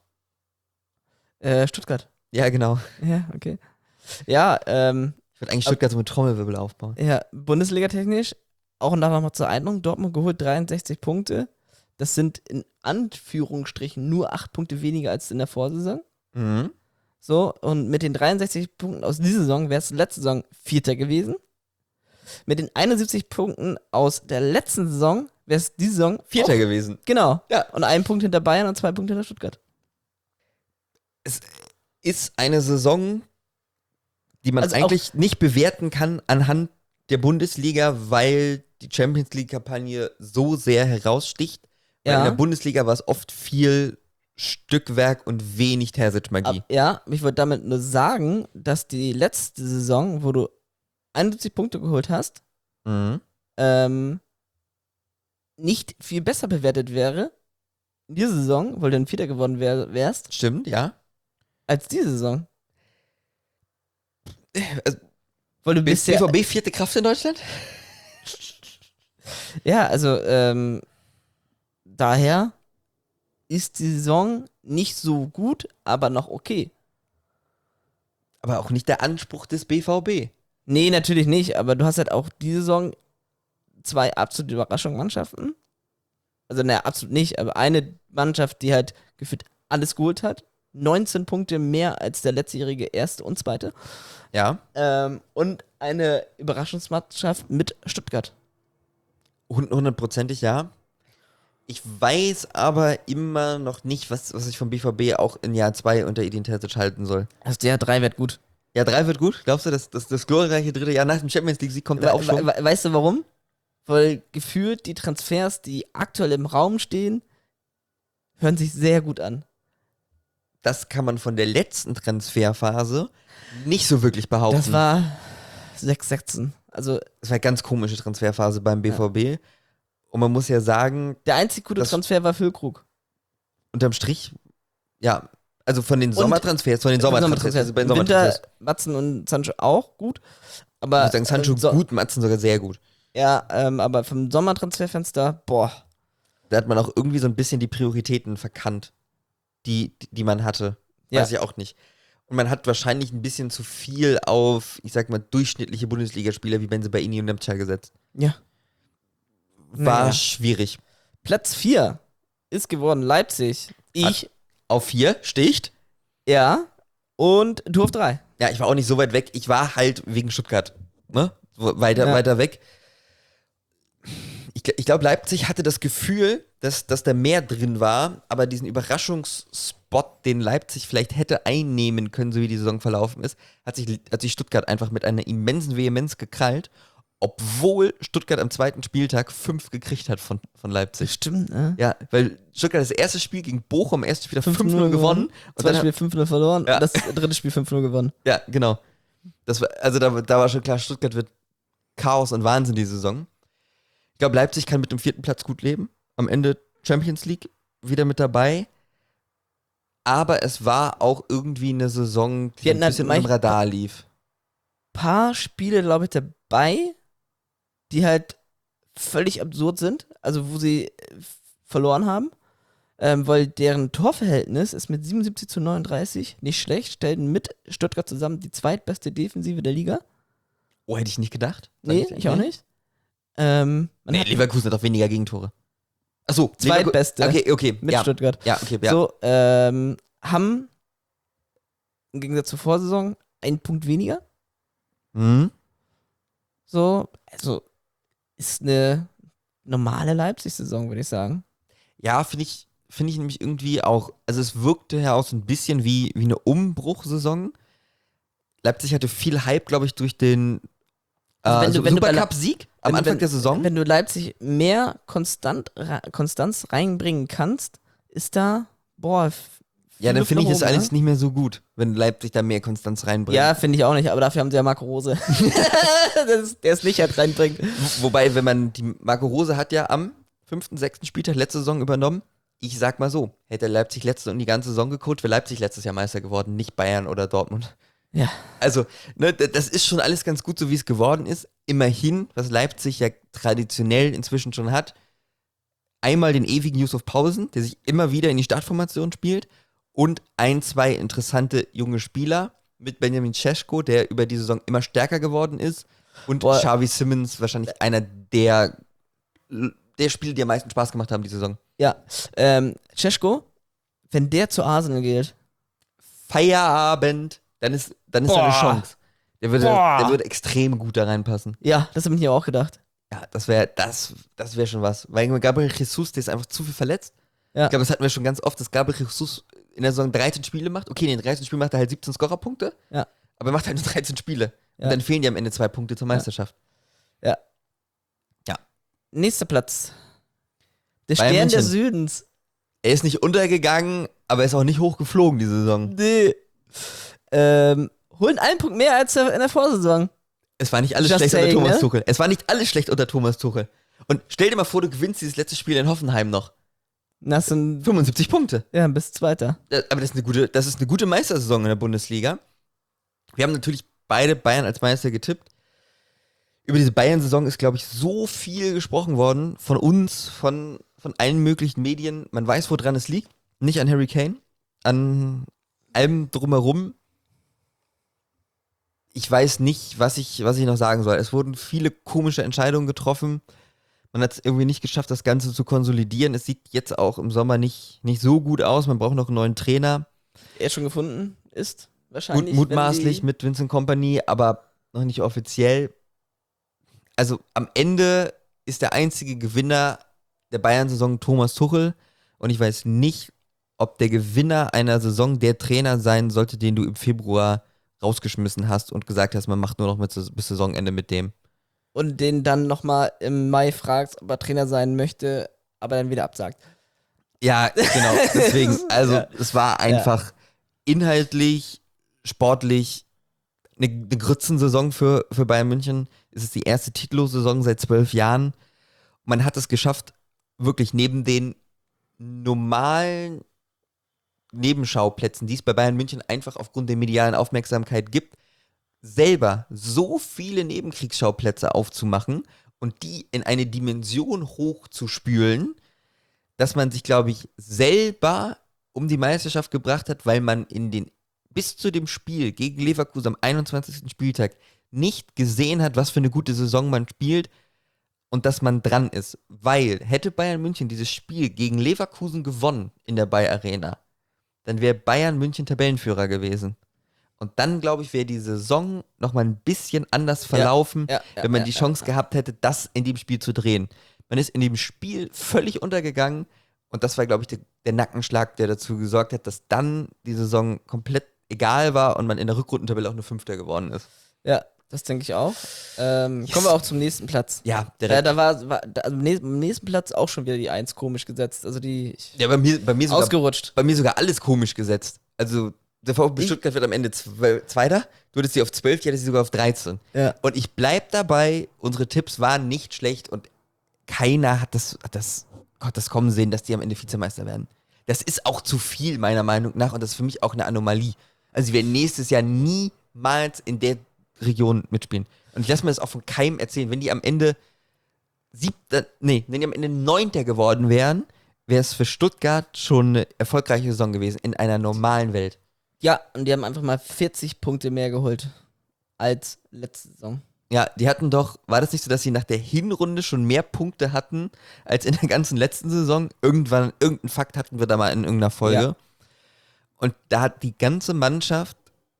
Stuttgart. Ja, genau. Ja, okay. Ja, Ich würde eigentlich Stuttgart so mit Trommelwirbel aufbauen. ja, Bundesliga-technisch, auch nochmal zur Einordnung, Dortmund geholt 63 Punkte. Das sind in Anführungsstrichen nur 8 Punkte weniger als in der Vorsaison. Mhm. So, und mit den 63 Punkten aus dieser Saison wärst du letzte Saison Vierter gewesen. Mit den 71 Punkten aus der letzten Saison wärst du diese Saison Vierter auch, gewesen. Genau. Ja. Und 1 Punkt hinter Bayern und 2 Punkte hinter Stuttgart. Es ist eine Saison, die man Also eigentlich nicht bewerten kann anhand der Bundesliga, weil die Champions League-Kampagne so sehr heraussticht. Weil in der Ja, Bundesliga war es oft viel Stückwerk und wenig Terzic-Magie. ja, ich wollte damit nur sagen, dass die letzte Saison, wo du 71 Punkte geholt hast, Mhm. nicht viel besser bewertet wäre, diese Saison, weil du dann Vierter geworden wärst, Stimmt, ja. als diese Saison. Also, Weil du bist ja, BVB vierte Kraft in Deutschland? ja, also, daher ist die Saison nicht so gut, aber noch okay. Aber auch nicht der Anspruch des BVB. Nee, natürlich nicht, aber du hast halt auch diese Saison 2 absolute Überraschungsmannschaften. Also, naja, absolut nicht, aber eine Mannschaft, die halt gefühlt alles geholt hat. 19 Punkte mehr als der letztjährige Erste und Zweite. Ja. Und eine Überraschungsmannschaft mit Stuttgart. Hundertprozentig ja. Ich weiß aber immer noch nicht, was ich vom BVB auch in Jahr 2 unter Edin Terzic halten soll. Also der 3 wird gut. Jahr 3 wird gut. Glaubst du, dass das glorreiche dritte Jahr nach dem Champions League-Sieg kommt der Aufschwung? Weißt du warum? Weil gefühlt die Transfers, die aktuell im Raum stehen, hören sich sehr gut an. Das kann man von der letzten Transferphase nicht so wirklich behaupten. Das war 6-16. Also Das war eine ganz komische Transferphase beim BVB. Und man muss ja sagen, der einzig gute Das- Transfer war Füllkrug. unterm Strich, ja, also von den Sommertransfers, also bei den Winter, Sommertransfers, Matzen und Sancho auch gut. ich Aber würde sagen, Sancho gut, Matzen sogar sehr gut. Ja, aber vom Sommertransferfenster, boah. Da hat man auch irgendwie so ein bisschen die Prioritäten verkannt, die man hatte. Ja. Weiß ich auch nicht. Und man hat wahrscheinlich ein bisschen zu viel auf, ich sag mal, durchschnittliche Bundesligaspieler wie Bensebaini und Nemca gesetzt. Ja. War Naja. schwierig. Platz 4 ist geworden Leipzig. Ich, Auf 4 sticht. ja. Und du auf 3. Ja, ich war auch nicht so weit weg. Ich war halt wegen Stuttgart. Ne? Weiter weg. Ich glaube, Leipzig hatte das Gefühl, dass da mehr drin war, aber diesen Überraschungsspot, den Leipzig vielleicht hätte einnehmen können, so wie die Saison verlaufen ist, hat sich Stuttgart einfach mit einer immensen Vehemenz gekrallt, obwohl Stuttgart am zweiten Spieltag 5 gekriegt hat von Leipzig. Stimmt, ne? Ja, weil Stuttgart das erste Spiel gegen Bochum, erstes Spiel 5-0 5-0 gewonnen. Und Zweites dann Spiel 5-0 verloren Ja. und das dritte Spiel 5-0 gewonnen. Ja, genau. Das war, also da war schon klar, Stuttgart wird Chaos und Wahnsinn die Saison. Ich glaube, Leipzig kann mit dem 4. Platz gut leben. Am Ende Champions League wieder mit dabei. Aber es war auch irgendwie eine Saison, die Die ein hatten halt bisschen unter dem Radar lief. Paar Spiele, glaube ich, dabei, die halt völlig absurd sind. Also, wo sie verloren haben. weil deren Torverhältnis ist mit 77:39 nicht schlecht, stellen mit Stuttgart zusammen die zweitbeste Defensive der Liga. Oh, hätte ich nicht gedacht. Sag Nee, dir. ich auch nicht. Leverkusen hat doch weniger Gegentore. Achso, Zweitbeste Okay, mit ja. Stuttgart. Ja, okay, ja. So, haben im Gegensatz zur Vorsaison einen Punkt weniger. Mhm. So, also ist eine normale Leipzig-Saison, würde ich sagen. Ja, finde ich nämlich irgendwie auch, also es wirkte ja auch so ein bisschen wie eine Umbruchsaison. Leipzig hatte viel Hype, glaube ich, durch den Also wenn du bei Supercup-Sieg am Anfang der Saison. Wenn du Leipzig mehr Konstanz reinbringen kannst, ist da, Ja, dann Luft finde ich nach das oben, alles nicht mehr so gut, wenn Leipzig da mehr Konstanz reinbringt. Ja, finde ich auch nicht, aber dafür haben sie ja Marco Rose. Der es nicht halt reinbringt. Wobei, wenn man, die Marco Rose hat ja am 5., 6. Spieltag letzte Saison übernommen. Ich sag mal so, hätte Leipzig letzte und die ganze Saison gecoacht, wäre Leipzig letztes Jahr Meister geworden, nicht Bayern oder Dortmund. Ja. Also, ne, das ist schon alles ganz gut, so wie es geworden ist. Immerhin, was Leipzig ja traditionell inzwischen schon hat, einmal den ewigen Yusuf Pausen, der sich immer wieder in die Startformation spielt, und 1, 2 interessante junge Spieler mit Benjamin Šeško, der über die Saison immer stärker geworden ist, und Xavi Simons, wahrscheinlich einer der Spiele, die am meisten Spaß gemacht haben die Saison. Ja, Šeško, wenn der zu Arsenal geht. Feierabend, dann ist da eine Chance. Der würde extrem gut da reinpassen. Ja, das habe ich mir auch gedacht. Ja, das wär schon was. Weil Gabriel Jesus, der ist einfach zu viel verletzt. Ja. Ich glaube, das hatten wir schon ganz oft, dass Gabriel Jesus in der Saison 13 Spiele macht. Okay, in den 13 Spielen macht er halt 17 Scorerpunkte. Ja. Aber er macht halt nur 13 Spiele. Ja. Und dann fehlen dir am Ende 2 Punkte zur Meisterschaft. Ja. Ja. Nächster Platz. Der Bayern Stern der München. Südens. Er ist nicht untergegangen, aber er ist auch nicht hochgeflogen diese Saison. Nee. Holen einen Punkt mehr als in der Vorsaison. Es war nicht alles Just schlecht saying, unter Thomas ne? Tuchel. Es war nicht alles schlecht unter Thomas Tuchel. Und stell dir mal vor, du gewinnst dieses letzte Spiel in Hoffenheim noch. Das sind 75 Punkte. ja, bis Zweiter. Aber das ist eine gute Meistersaison in der Bundesliga. Wir haben natürlich beide Bayern als Meister getippt. Über diese Bayern-Saison ist, glaube ich, so viel gesprochen worden von uns, von allen möglichen Medien. Man weiß, woran es liegt. Nicht an Harry Kane, an allem drumherum. Ich weiß nicht, was ich noch sagen soll. Es wurden viele komische Entscheidungen getroffen. Man hat es irgendwie nicht geschafft, das Ganze zu konsolidieren. Es sieht jetzt auch im Sommer nicht so gut aus. Man braucht noch einen neuen Trainer. Er schon gefunden ist, wahrscheinlich. Mutmaßlich mit Vincent Kompany, aber noch nicht offiziell. Also am Ende ist der einzige Gewinner der Bayern-Saison Thomas Tuchel. Und ich weiß nicht, ob der Gewinner einer Saison der Trainer sein sollte, den du im Februar rausgeschmissen hast und gesagt hast, man macht nur noch bis Saisonende mit dem. Und den dann nochmal im Mai fragst, ob er Trainer sein möchte, aber dann wieder absagt. Ja, genau. Deswegen, also Ja. es war einfach inhaltlich, sportlich eine Grützensaison für Bayern München. Es ist die erste titellose Saison seit 12 Jahren. Man hat es geschafft, wirklich neben den normalen Nebenschauplätzen, die es bei Bayern München einfach aufgrund der medialen Aufmerksamkeit gibt, selber so viele Nebenkriegsschauplätze aufzumachen und die in eine Dimension hochzuspülen, dass man sich, glaube ich, selber um die Meisterschaft gebracht hat, weil man bis zu dem Spiel gegen Leverkusen am 21. Spieltag nicht gesehen hat, was für eine gute Saison man spielt und dass man dran ist. Weil hätte Bayern München dieses Spiel gegen Leverkusen gewonnen in der Bayer Arena, dann wäre Bayern München Tabellenführer gewesen. Und dann, glaube ich, wäre die Saison nochmal ein bisschen anders verlaufen, wenn man die Chance gehabt hätte, das in dem Spiel zu drehen. Man ist in dem Spiel völlig untergegangen und das war, glaube ich, der Nackenschlag, der dazu gesorgt hat, dass dann die Saison komplett egal war und man in der Rückrundentabelle auch nur Fünfter geworden ist. Ja, das denke ich auch. Kommen wir auch zum nächsten Platz. Ja, Ja, da war am nächsten Platz auch schon wieder die 1 komisch gesetzt. Also bei mir sogar, ausgerutscht. Bei mir sogar alles komisch gesetzt. Also der VfB Stuttgart wird am Ende Zweiter. Du hattest sie auf 12, ich hatte sie sogar auf 13. Ja. Und ich bleib dabei, unsere Tipps waren nicht schlecht und keiner hat das kommen sehen, dass die am Ende Vizemeister werden. Das ist auch zu viel, meiner Meinung nach, und das ist für mich auch eine Anomalie. Also sie werden nächstes Jahr niemals in der Region mitspielen. Und ich lasse mir das auch von keinem erzählen. Wenn die am Ende 9. geworden wären, wäre es für Stuttgart schon eine erfolgreiche Saison gewesen in einer normalen Welt. Ja, und die haben einfach mal 40 Punkte mehr geholt als letzte Saison. Ja, die hatten doch, war das nicht so, dass sie nach der Hinrunde schon mehr Punkte hatten als in der ganzen letzten Saison? Irgendeinen Fakt hatten wir da mal in irgendeiner Folge. Ja. Und da hat die ganze Mannschaft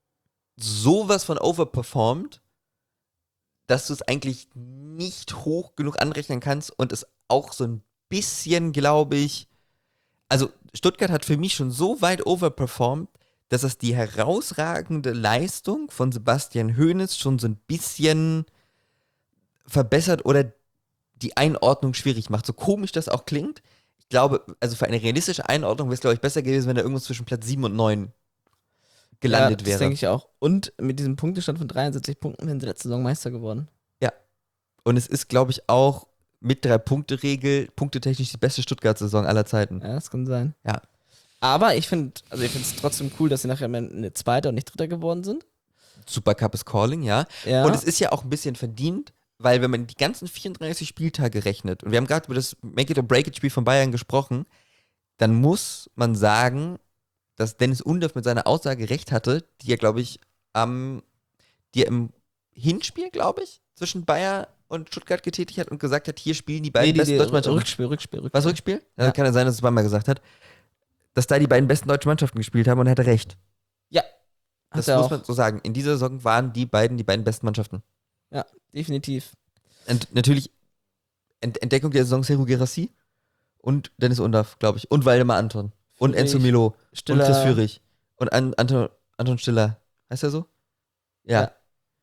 sowas von overperformed, dass du es eigentlich nicht hoch genug anrechnen kannst und es auch so ein bisschen, glaube ich, also Stuttgart hat für mich schon so weit overperformed, dass es die herausragende Leistung von Sebastian Hoeneß schon so ein bisschen verbessert oder die Einordnung schwierig macht. So komisch das auch klingt. Ich glaube, also für eine realistische Einordnung wäre es, glaube ich, besser gewesen, wenn er irgendwo zwischen Platz 7 und 9 gelandet Das wäre. denke ich auch. Und mit diesem Punktestand von 73 Punkten wären sie letzte Saison Meister geworden. Ja. Und es ist, glaube ich, auch mit 3-Punkte-Regel punktetechnisch die beste Stuttgart-Saison aller Zeiten. Ja, das kann sein. Ja. Aber ich finde es trotzdem cool, dass sie nachher eine Zweiter und nicht Dritter geworden sind. Supercup is calling, ja. Ja. Und es ist ja auch ein bisschen verdient, weil wenn man die ganzen 34 Spieltage rechnet, und wir haben gerade über das Make-it-or-break-it-Spiel von Bayern gesprochen, dann muss man sagen, dass Dennis Undorf mit seiner Aussage recht hatte, die er, glaube ich, die er im Hinspiel, glaube ich, zwischen Bayern und Stuttgart getätigt hat und gesagt hat, hier spielen die beiden besten deutschen Mannschaften. Rückspiel. Was, Rückspiel? Ja. Ja. Kann ja sein, dass es zweimal gesagt hat. Dass da die beiden besten deutschen Mannschaften gespielt haben und er hatte recht. Ja. Das Hat er muss auch. man so sagen. In dieser Saison waren die beiden besten Mannschaften. Ja, definitiv. Und natürlich Entdeckung der Saison Seru Girassi und Dennis Undorf, glaube ich. Und Waldemar Anton. Und Führig, Enzo Milo. Stiller. Und Chris Führig. Und Anton Stiller. Heißt er so? Ja.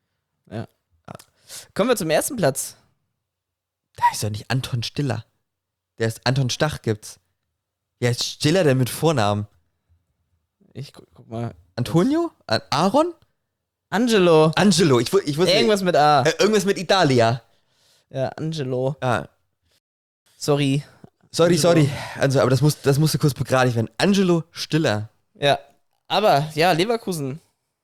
Kommen wir zum ersten Platz. Da ist doch nicht Anton Stiller. Der ist Anton Stach gibt's. Ja, ist Stiller denn mit Vornamen? Ich guck mal. Antonio? Aaron? Angelo. Angelo. Ich wusste Irgendwas mit A. irgendwas mit Italia. Ja, Angelo. Ah. Sorry. Sorry. Also, aber das musste kurz begradigt werden. Angelo Stiller. Ja. Aber, ja, Leverkusen.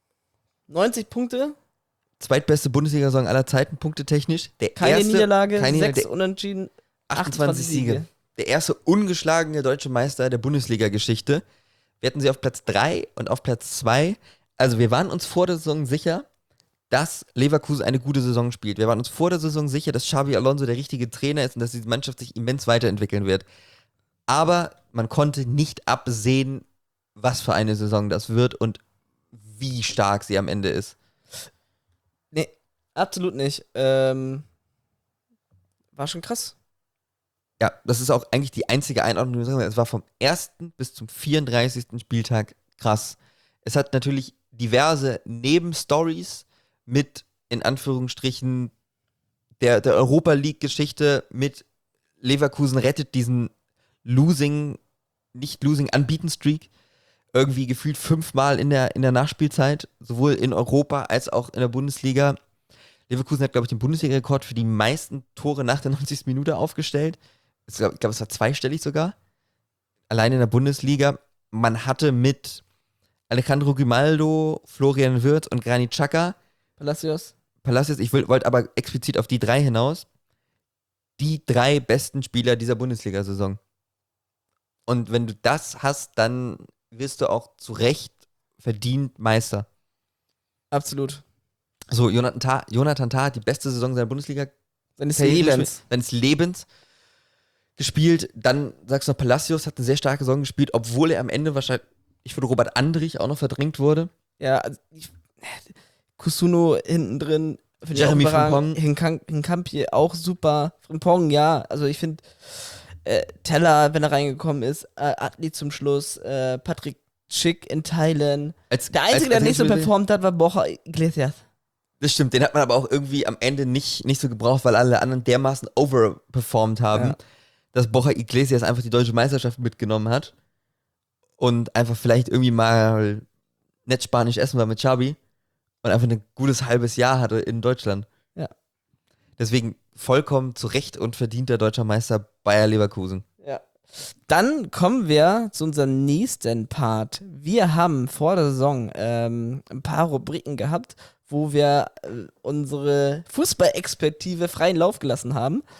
90 Punkte. Zweitbeste Bundesliga-Saison aller Zeiten, punktetechnisch. Keine Niederlage. keine 6 Niederlage, Unentschieden. 28 Siege. Der erste ungeschlagene deutsche Meister der Bundesliga-Geschichte. Wir hatten sie auf Platz 3 und auf Platz 2. Also wir waren uns vor der Saison sicher, dass Leverkusen eine gute Saison spielt. Wir waren uns vor der Saison sicher, dass Xabi Alonso der richtige Trainer ist und dass diese Mannschaft sich immens weiterentwickeln wird. Aber man konnte nicht absehen, was für eine Saison das wird und wie stark sie am Ende ist. Nee, absolut nicht. War schon krass. Ja, das ist auch eigentlich die einzige Einordnung. Es war vom 1. bis zum 34. Spieltag krass. Es hat natürlich diverse Nebenstories mit, in Anführungsstrichen, der Europa League-Geschichte mit Leverkusen rettet diesen Unbeaten-Streak irgendwie gefühlt 5-mal in der Nachspielzeit, sowohl in Europa als auch in der Bundesliga. Leverkusen hat, glaube ich, den Bundesliga-Rekord für die meisten Tore nach der 90. Minute aufgestellt. Ich glaube, es war zweistellig sogar. Allein in der Bundesliga. Man hatte mit Alejandro Grimaldo, Florian Wirtz und Granit Xhaka Palacios, ich wollte aber explizit auf die 3 hinaus, die 3 besten Spieler dieser Bundesliga-Saison. Und wenn du das hast, dann wirst du auch zu Recht verdient Meister. absolut. So, Jonathan Tah hat die beste Saison seiner Bundesliga Seines Lebens gespielt. Dann sagst du noch, Palacios hat eine sehr starke Saison gespielt, obwohl er am Ende wahrscheinlich, ich würde Robert Andrich auch noch verdrängt wurde. Ja, also Kusuno hinten drin. Jeremy Frimpong. Hinkampi auch super. Frimpong, ja. Also ich finde, Teller, wenn er reingekommen ist, Atli zum Schluss, Patrick Schick in Teilen. Der Einzige, der nicht so performt hat, war Borja Iglesias. Das stimmt, den hat man aber auch irgendwie am Ende nicht so gebraucht, weil alle anderen dermaßen overperformed haben, Ja. dass Borja Iglesias einfach die deutsche Meisterschaft mitgenommen hat und einfach vielleicht irgendwie mal nett Spanisch essen war mit Xabi und einfach ein gutes halbes Jahr hatte in Deutschland. Ja. Deswegen vollkommen zu Recht und verdienter deutscher Meister Bayer Leverkusen. Ja. Dann kommen wir zu unserem nächsten Part. Wir haben vor der Saison ein paar Rubriken gehabt, wo wir unsere Fußballexpertise freien Lauf gelassen haben.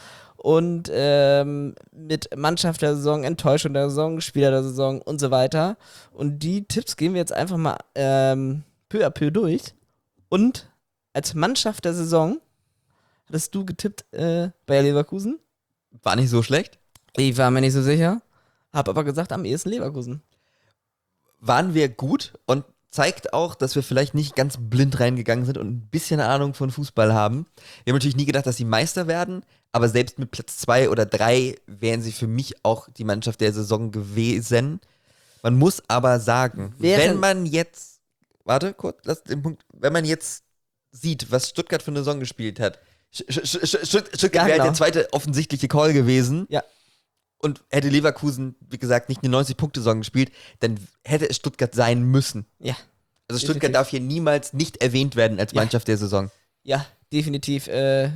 und mit Mannschaft der Saison, Enttäuschung der Saison, Spieler der Saison und so weiter. Und die Tipps gehen wir jetzt einfach mal peu à peu durch. Und als Mannschaft der Saison hattest du getippt Bayer Leverkusen? War nicht so schlecht. Ich war mir nicht so sicher, habe aber gesagt, am ehesten Leverkusen. Waren wir gut und zeigt auch, dass wir vielleicht nicht ganz blind reingegangen sind und ein bisschen Ahnung von Fußball haben. Wir haben natürlich nie gedacht, dass sie Meister werden, aber selbst mit Platz 2 oder 3 wären sie für mich auch die Mannschaft der Saison gewesen. Man muss aber sagen, wenn man jetzt, warte kurz, lass den Punkt, wenn man jetzt sieht, was Stuttgart für eine Saison gespielt hat, Stuttgart wäre der zweite offensichtliche Call gewesen. Ja. Und hätte Leverkusen, wie gesagt, nicht eine 90-Punkte-Saison gespielt, dann hätte es Stuttgart sein müssen. Ja. Also Stuttgart darf hier niemals nicht erwähnt werden als Mannschaft der Saison. Ja, definitiv.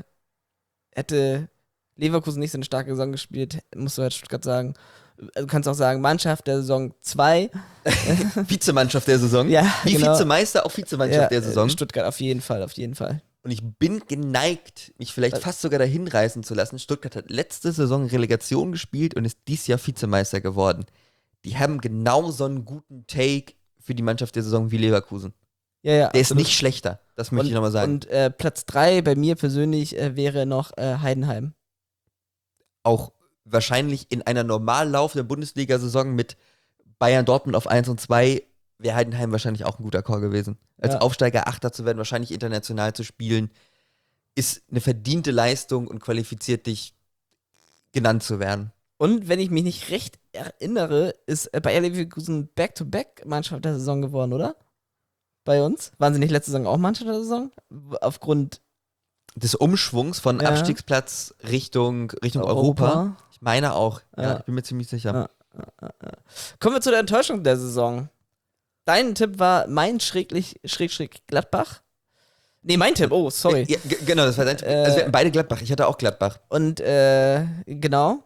Hätte Leverkusen nicht so eine starke Saison gespielt, musst du halt Stuttgart sagen. Du kannst auch sagen, Mannschaft der Saison 2. Vizemannschaft der Saison. Ja, wie genau. Vizemeister auch Vizemannschaft der Saison. Stuttgart auf jeden Fall. Und ich bin geneigt, mich vielleicht fast sogar dahin reißen zu lassen. Stuttgart hat letzte Saison Relegation gespielt und ist dieses Jahr Vizemeister geworden. Die haben genau so einen guten Take für die Mannschaft der Saison wie Leverkusen. Ja, der ist nicht schlechter, das möchte ich nochmal sagen. Und Platz 3 bei mir persönlich wäre noch Heidenheim. Auch wahrscheinlich in einer normal laufenden Bundesliga-Saison mit Bayern Dortmund auf 1 und 2 wäre Heidenheim wahrscheinlich auch ein guter Call gewesen. Als Aufsteiger Achter zu werden, wahrscheinlich international zu spielen, ist eine verdiente Leistung und qualifiziert dich, genannt zu werden. Und wenn ich mich nicht recht erinnere, ist Bayer Leverkusen Back-to-Back-Mannschaft der Saison geworden, oder? Bei uns? Waren sie nicht letzte Saison auch Mannschaft der Saison? Aufgrund des Umschwungs von Abstiegsplatz Richtung Europa. Ich meine auch. Ja, ich bin mir ziemlich sicher. Kommen wir zu der Enttäuschung der Saison. Dein Tipp war mein Schrägstrich Gladbach. Nee, mein Tipp, oh, sorry. Ja, genau, das war dein Tipp. Also wir hatten beide Gladbach, ich hatte auch Gladbach. Und genau,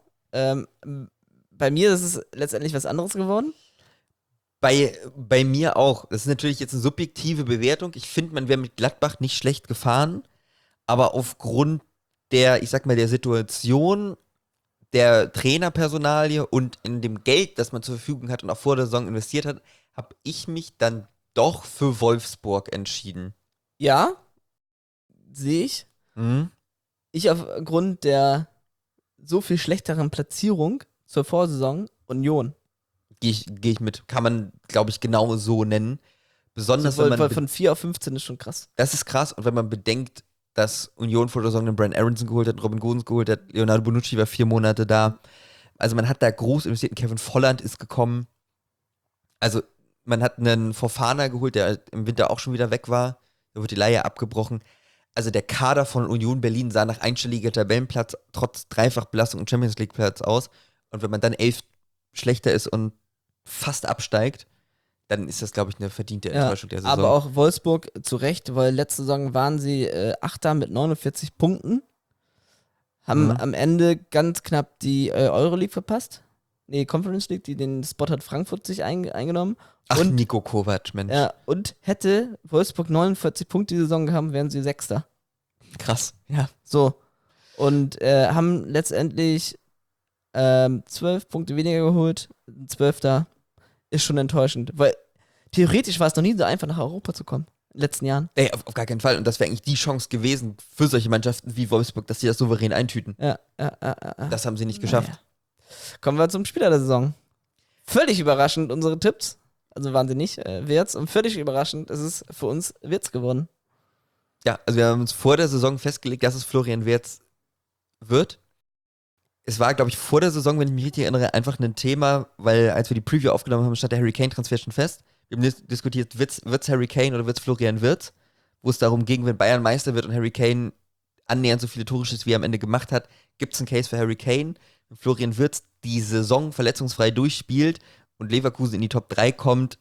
bei mir ist es letztendlich was anderes geworden. Bei mir auch. Das ist natürlich jetzt eine subjektive Bewertung. Ich finde, man wäre mit Gladbach nicht schlecht gefahren, aber aufgrund der, ich sag mal, der Situation, der Trainerpersonalie und in dem Geld, das man zur Verfügung hat und auch vor der Saison investiert hat, habe ich mich dann doch für Wolfsburg entschieden. Ja, sehe ich. Ich aufgrund der so viel schlechteren Platzierung zur Vorsaison Union. Gehe ich mit. Kann man, glaube ich, genau so nennen. Besonders also wenn man von 4 auf 15 ist schon krass. Das ist krass. Und wenn man bedenkt, dass Union vor der Saison den Bryan Aronson geholt hat, Robin Gosens geholt hat, Leonardo Bonucci war 4 Monate da. Also man hat da groß investiert. Kevin Volland ist gekommen. Also man hat einen Fofana geholt, der im Winter auch schon wieder weg war. Da wird die Leihe abgebrochen. Also der Kader von Union Berlin sah nach einstelliger Tabellenplatz trotz Dreifachbelastung und Champions League Platz aus. Und wenn man dann 11 schlechter ist und fast absteigt, dann ist das, glaube ich, eine verdiente Enttäuschung der Saison. Aber auch Wolfsburg zu Recht, weil letzte Saison waren sie Achter mit 49 Punkten. Haben am Ende ganz knapp die Euroleague verpasst. Nee, Conference League, den Spot hat Frankfurt sich eingenommen. Ach, und Niko Kovac, Mensch. Ja, und hätte Wolfsburg 49 Punkte die Saison gehabt, wären sie Sechster. Krass. Ja, so. Und haben letztendlich 12 Punkte weniger geholt. 12. ist schon enttäuschend. Weil theoretisch war es noch nie so einfach, nach Europa zu kommen. In den letzten Jahren. Ey, auf gar keinen Fall. Und das wäre eigentlich die Chance gewesen für solche Mannschaften wie Wolfsburg, dass sie das souverän eintüten. Ja. Das haben sie nicht geschafft. Naja. Kommen wir zum Spieler der Saison. Völlig überraschend unsere Tipps. Also waren sie nicht Wirtz. Und völlig überraschend ist es für uns Wirtz geworden. Ja, also wir haben uns vor der Saison festgelegt, dass es Florian Wirtz wird. Es war, glaube ich, vor der Saison, wenn ich mich richtig erinnere, einfach ein Thema, weil als wir die Preview aufgenommen haben, stand der Harry Kane-Transfer schon fest. Wir haben diskutiert, wird's Harry Kane oder wird's Florian Wirtz? Wo es darum ging, wenn Bayern Meister wird und Harry Kane annähernd so viele Tore schießt, wie er am Ende gemacht hat, gibt es einen Case für Harry Kane. Wenn Florian Wirtz die Saison verletzungsfrei durchspielt und Leverkusen in die Top 3 kommt,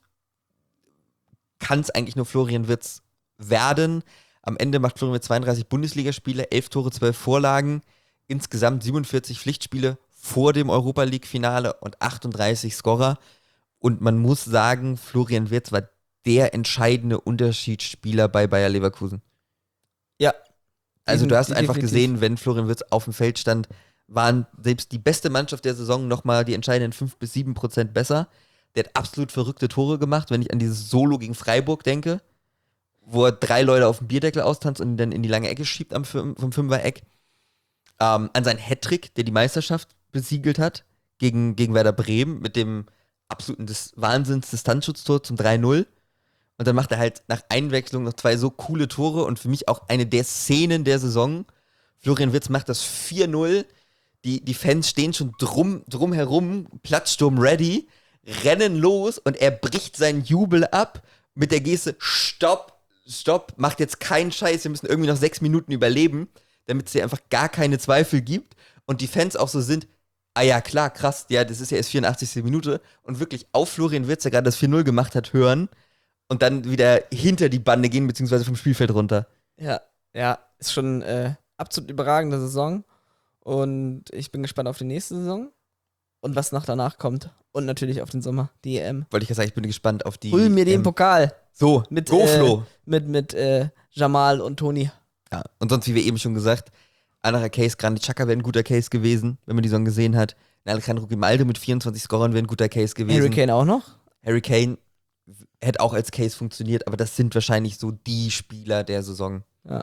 kann es eigentlich nur Florian Wirtz werden. Am Ende macht Florian Wirtz 32 Bundesligaspiele, 11 Tore, 12 Vorlagen, insgesamt 47 Pflichtspiele vor dem Europa-League-Finale und 38 Scorer. Und man muss sagen, Florian Wirtz war der entscheidende Unterschiedsspieler bei Bayer Leverkusen. Ja. Also du hast einfach definitiv gesehen, wenn Florian Wirtz auf dem Feld stand, waren selbst die beste Mannschaft der Saison nochmal die entscheidenden 5-7% besser. Der hat absolut verrückte Tore gemacht, wenn ich an dieses Solo gegen Freiburg denke, wo er 3 Leute auf dem Bierdeckel austanzt und dann in die lange Ecke schiebt vom 5er-Eck. An seinen Hattrick, der die Meisterschaft besiegelt hat, gegen Werder Bremen mit dem absoluten Wahnsinns-Distanzschutztor zum 3-0. Und dann macht er halt nach Einwechslung noch 2 so coole Tore und für mich auch eine der Szenen der Saison. Florian Wirtz macht das 4-0. Die Fans stehen schon drumherum, Platzsturm ready, rennen los und er bricht seinen Jubel ab mit der Geste: Stopp, macht jetzt keinen Scheiß, wir müssen irgendwie noch 6 Minuten überleben, damit es dir einfach gar keine Zweifel gibt und die Fans auch so sind: Ah ja, klar, krass, ja, das ist ja erst 84. Minute und wirklich auf Florian Wirtz, der gerade das 4-0 gemacht hat, hören und dann wieder hinter die Bande gehen, beziehungsweise vom Spielfeld runter. Ja, ist schon absolut überragende Saison. Und ich bin gespannt auf die nächste Saison und was noch danach kommt. Und natürlich auf den Sommer, die EM. Wollte ich gerade sagen, ich bin gespannt auf die. Hol mir den Pokal. So, Mit, go Flo. Mit Jamal und Toni. Ja, und sonst, wie wir eben schon gesagt, anderer Case, Granit Xhaka wäre ein guter Case gewesen, wenn man die Saison gesehen hat. Alejandro Grimaldo mit 24 Scorern wäre ein guter Case gewesen. Harry Kane auch noch? Harry Kane hätte auch als Case funktioniert, aber das sind wahrscheinlich so die Spieler der Saison. Ja.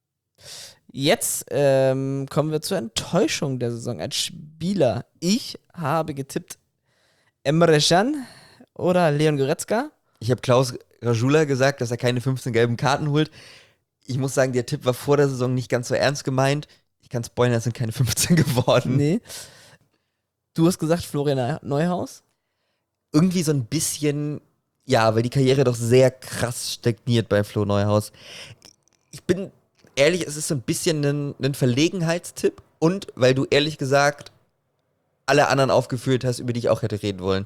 Jetzt kommen wir zur Enttäuschung der Saison als Spieler. Ich habe getippt Emre Can oder Leon Goretzka. Ich habe Klaus Rajula gesagt, dass er keine 15 gelben Karten holt. Ich muss sagen, der Tipp war vor der Saison nicht ganz so ernst gemeint. Ich kann spoilern, es sind keine 15 geworden. Nee. Du hast gesagt Florian Neuhaus? Irgendwie so ein bisschen, ja, weil die Karriere doch sehr krass stagniert bei Flo Neuhaus. Ich bin ehrlich, es ist so ein bisschen ein Verlegenheitstipp und weil du ehrlich gesagt alle anderen aufgeführt hast, über die ich auch hätte reden wollen.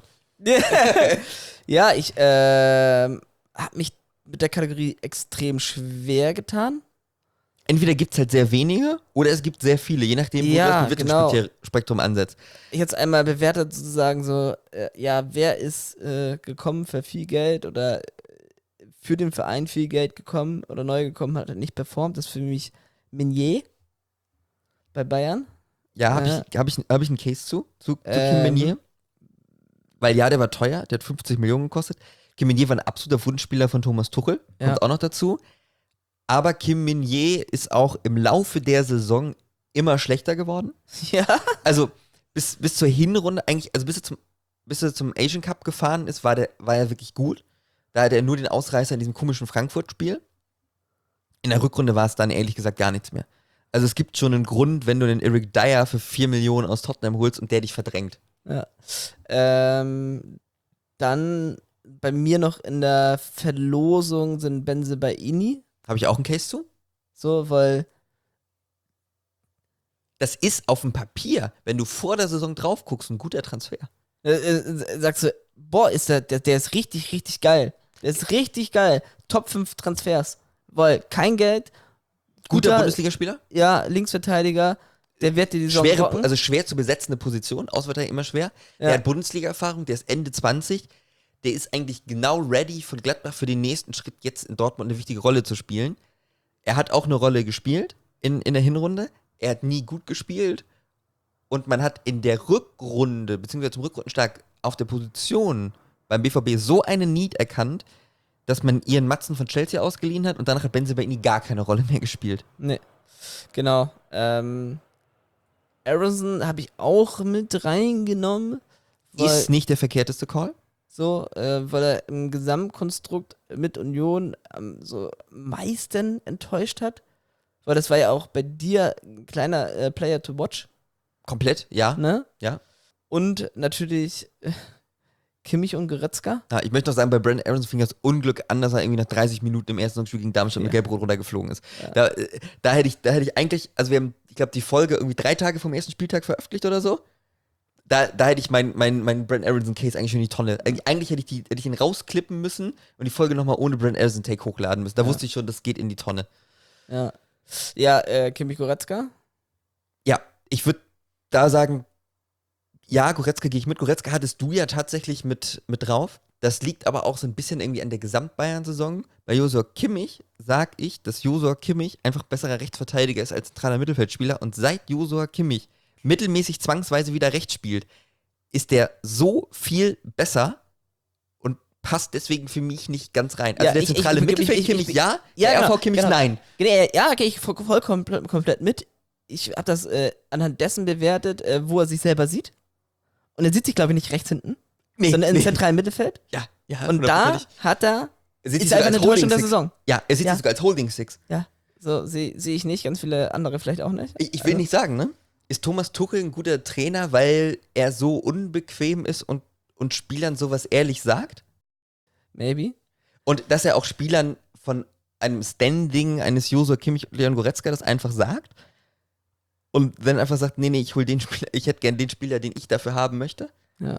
Ja, ich habe mich mit der Kategorie extrem schwer getan. Entweder gibt es halt sehr wenige oder es gibt sehr viele, je nachdem, wo Ja, du das genau. Spektrum ansetzt. Ich jetzt einmal bewertet sozusagen so, wer ist gekommen für viel Geld oder für den Verein viel Geld gekommen oder neu gekommen, hat nicht performt. Das ist für mich Meunier bei Bayern. Ja, hab ich einen Case zu Kim Meunier. Weil ja, der war teuer, der hat 50 Millionen gekostet. Kim Meunier war ein absoluter Wunschspieler von Thomas Tuchel, kommt auch noch dazu. Aber Kim Meunier ist auch im Laufe der Saison immer schlechter geworden. Ja. Also bis zur Hinrunde eigentlich, also bis er zum Asian Cup gefahren ist, war er wirklich gut. Da hatte er nur den Ausreißer in diesem komischen Frankfurt-Spiel. In der Rückrunde war es dann ehrlich gesagt gar nichts mehr. Also es gibt schon einen Grund, wenn du den Eric Dyer für 4 Millionen aus Tottenham holst und der dich verdrängt. Ja. Dann bei mir noch in der Verlosung sind Bensebaini. Habe ich auch einen Case zu? So, weil das ist auf dem Papier, wenn du vor der Saison drauf guckst, ein guter Transfer. sagst du, boah, der ist richtig, richtig geil. Der ist richtig geil. Top 5 Transfers. Weil kein Geld. Guter Bundesligaspieler? Ja, Linksverteidiger. Der wird dir die Saison rocken. Also schwer zu besetzende Position. Auswärter immer schwer. Ja. Der hat Bundesliga-Erfahrung, der ist Ende 20. Der ist eigentlich genau ready von Gladbach für den nächsten Schritt, jetzt in Dortmund eine wichtige Rolle zu spielen. Er hat auch eine Rolle gespielt in der Hinrunde. Er hat nie gut gespielt. Und man hat in der Rückrunde, beziehungsweise zum Rückrundenstart auf der Position beim BVB so eine Need erkannt, dass man Ian Matzen von Chelsea ausgeliehen hat und danach hat Bensebaini gar keine Rolle mehr gespielt. Nee, genau. Aronson habe ich auch mit reingenommen. Ist nicht der verkehrteste Call? So, weil er im Gesamtkonstrukt mit Union so am meisten enttäuscht hat. Weil das war ja auch bei dir ein kleiner Player to watch. Komplett, ja. Ne? Ja. Und natürlich Kimmich und Goretzka. Ja, ich möchte noch sagen, bei Brandon Aronson fing das Unglück an, dass er irgendwie nach 30 Minuten im ersten Spiel gegen Darmstadt mit Gelb-Rot runtergeflogen ist. Ja. Da hätte ich eigentlich, also wir haben, ich glaube, die Folge irgendwie 3 Tage vom ersten Spieltag veröffentlicht oder so. Da hätte ich meinen Brandon Aronson-Case eigentlich schon in die Tonne. Eigentlich hätte ich ihn rausklippen müssen und die Folge nochmal ohne Brandon Aronson-Take hochladen müssen. Da wusste ich schon, das geht in die Tonne. Ja. Ja, Kimmich Goretzka? Ja, ich würde da sagen, ja, Goretzka gehe ich mit. Goretzka hattest du ja tatsächlich mit drauf. Das liegt aber auch so ein bisschen irgendwie an der Gesamt-Bayern-Saison. Bei Joshua Kimmich sage ich, dass Joshua Kimmich einfach besserer Rechtsverteidiger ist als zentraler Mittelfeldspieler. Und seit Joshua Kimmich mittelmäßig zwangsweise wieder rechts spielt, ist der so viel besser und passt deswegen für mich nicht ganz rein. Also Ja, der zentrale Mittelfeld Kimmich ja, der genau, RV Kimmich genau. nein. Ja, gehe ich vollkommen komplett mit. Ich habe das anhand dessen bewertet, wo er sich selber sieht. Und er sieht sich, glaube ich, nicht rechts hinten, sondern im zentralen Mittelfeld. Ja, Und da hundertprozentig. hat er, Er sieht ist sich sogar einfach eine als Täuschung Holding der Six. Saison. Ja, er sieht Ja. sich sogar als Holding Six. Ja, so sehe ich nicht, ganz viele andere vielleicht auch nicht. Ich will nicht sagen, ne? Ist Thomas Tuchel ein guter Trainer, weil er so unbequem ist und Spielern sowas ehrlich sagt? Maybe. Und dass er auch Spielern von einem Standing eines Josua Kimmich und Leon Goretzka das einfach sagt? Und dann einfach sagt, nee, ich hol den Spieler, ich hätte gern den Spieler, den ich dafür haben möchte?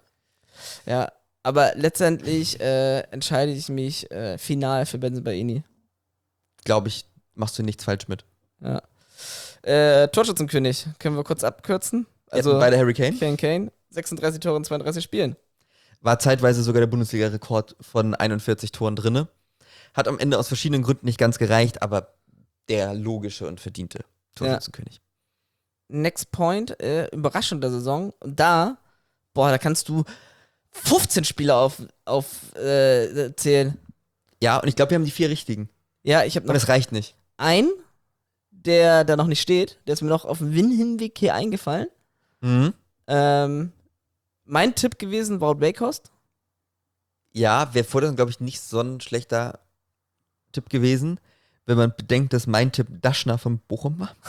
Ja, aber letztendlich entscheide ich mich final für Bensebaini. Glaube ich, machst du nichts falsch mit. Ja. Torschützenkönig, können wir kurz abkürzen? Also bei der Harry Kane Kane, 36 Tore in 32 Spielen. war zeitweise sogar der Bundesliga-Rekord von 41 Toren drinne. Hat am Ende aus verschiedenen Gründen nicht ganz gereicht, aber der logische und verdiente Torschützenkönig. Next Point, Überraschung der Saison. Und da kannst du 15 Spieler zählen. Ja, und ich glaube, wir haben die 4 richtigen. Ja, ich habe Und noch es reicht nicht. einen, der da noch nicht steht. Der ist mir noch auf dem Win-Hinweg hier eingefallen. Mhm. Mein Tipp gewesen, Wout Weghorst. Ja, wäre vorher, glaube ich, nicht so ein schlechter Tipp gewesen, wenn man bedenkt, dass mein Tipp Daschner von Bochum war.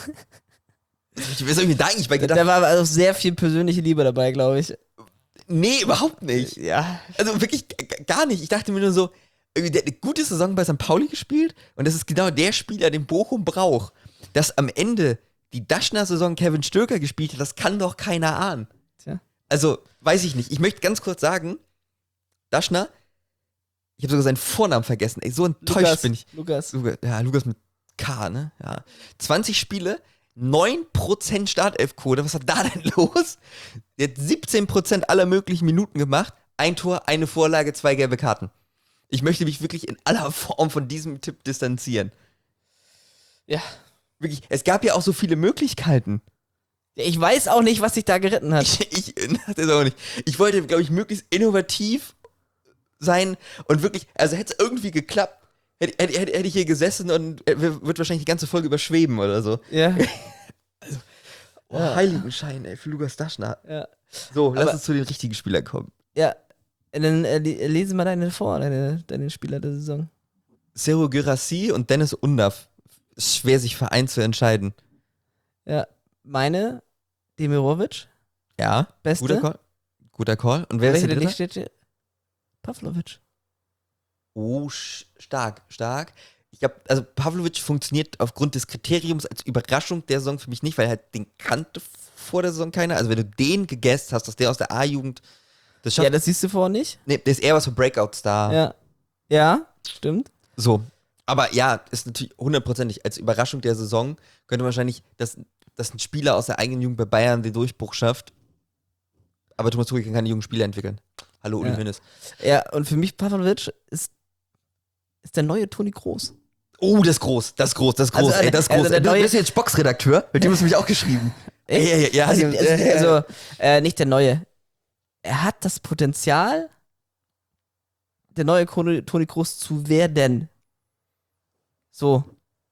Was soll ich mir da eigentlich bei gedacht? Da war also sehr viel persönliche Liebe dabei, glaube ich. Nee, überhaupt nicht. Ja. Also wirklich gar nicht. Ich dachte mir nur so, irgendwie der hat eine gute Saison bei St. Pauli gespielt und das ist genau der Spieler, den Bochum braucht. Dass am Ende die Daschner-Saison Kevin Stöger gespielt hat, das kann doch keiner ahnen. Tja. Also, weiß ich nicht. Ich möchte ganz kurz sagen, Daschner, ich habe sogar seinen Vornamen vergessen. Ey, so enttäuscht bin ich. Lukas Lukas mit K, ne? Ja. 20 Spiele, 9% Startelfquote. Was war da denn los? Der hat 17% aller möglichen Minuten gemacht. Ein Tor, eine Vorlage, 2 gelbe Karten. Ich möchte mich wirklich in aller Form von diesem Tipp distanzieren. Ja. Wirklich, es gab ja auch so viele Möglichkeiten. Ich weiß auch nicht, was sich da geritten hat. Das auch nicht. Ich wollte, glaube ich, möglichst innovativ sein und wirklich, also hätte es irgendwie geklappt, hätte ich hier gesessen und wird wahrscheinlich die ganze Folge überschweben oder so. Ja. Heiligenschein, ey, für Lukas Daschner. Ja. So, lass Aber- uns zu den richtigen Spielern kommen. Ja. Dann lese mal deine Spieler der Saison. Serhou Guirassy und Dennis Undav. Ist schwer, sich für einen zu entscheiden. Ja. Meine, Demirovic, Ja, Beste. guter Call. Guter Call. Und wer ist Welcher der der Dritte? nicht steht? Pavlovic. Oh, stark. Ich glaube, also Pavlovic funktioniert aufgrund des Kriteriums als Überraschung der Saison für mich nicht, weil halt den kannte vor der Saison keiner. Also wenn du den gegessen hast, dass der aus der A-Jugend das schafft. Ja, das siehst du vorher nicht. Nee, der ist eher was für Breakout-Star. Ja. Ja, stimmt. So. Aber ja, ist natürlich hundertprozentig. Als Überraschung der Saison könnte man wahrscheinlich, dass ein Spieler aus der eigenen Jugend bei Bayern den Durchbruch schafft. Aber Thomas Tuchel kann keine jungen Spieler entwickeln. Hallo, Uli Ja. Hoeneß. Ja, und für mich Pavlovic ist der neue Toni Kroos. Oh, das ist groß. Also, Ey, das ist groß. der Du neue- bist jetzt Box-Redakteur. Mit dem hast du mich auch geschrieben. Ja. Also, nicht der neue. Er hat das Potenzial, der neue Toni Kroos zu werden. So.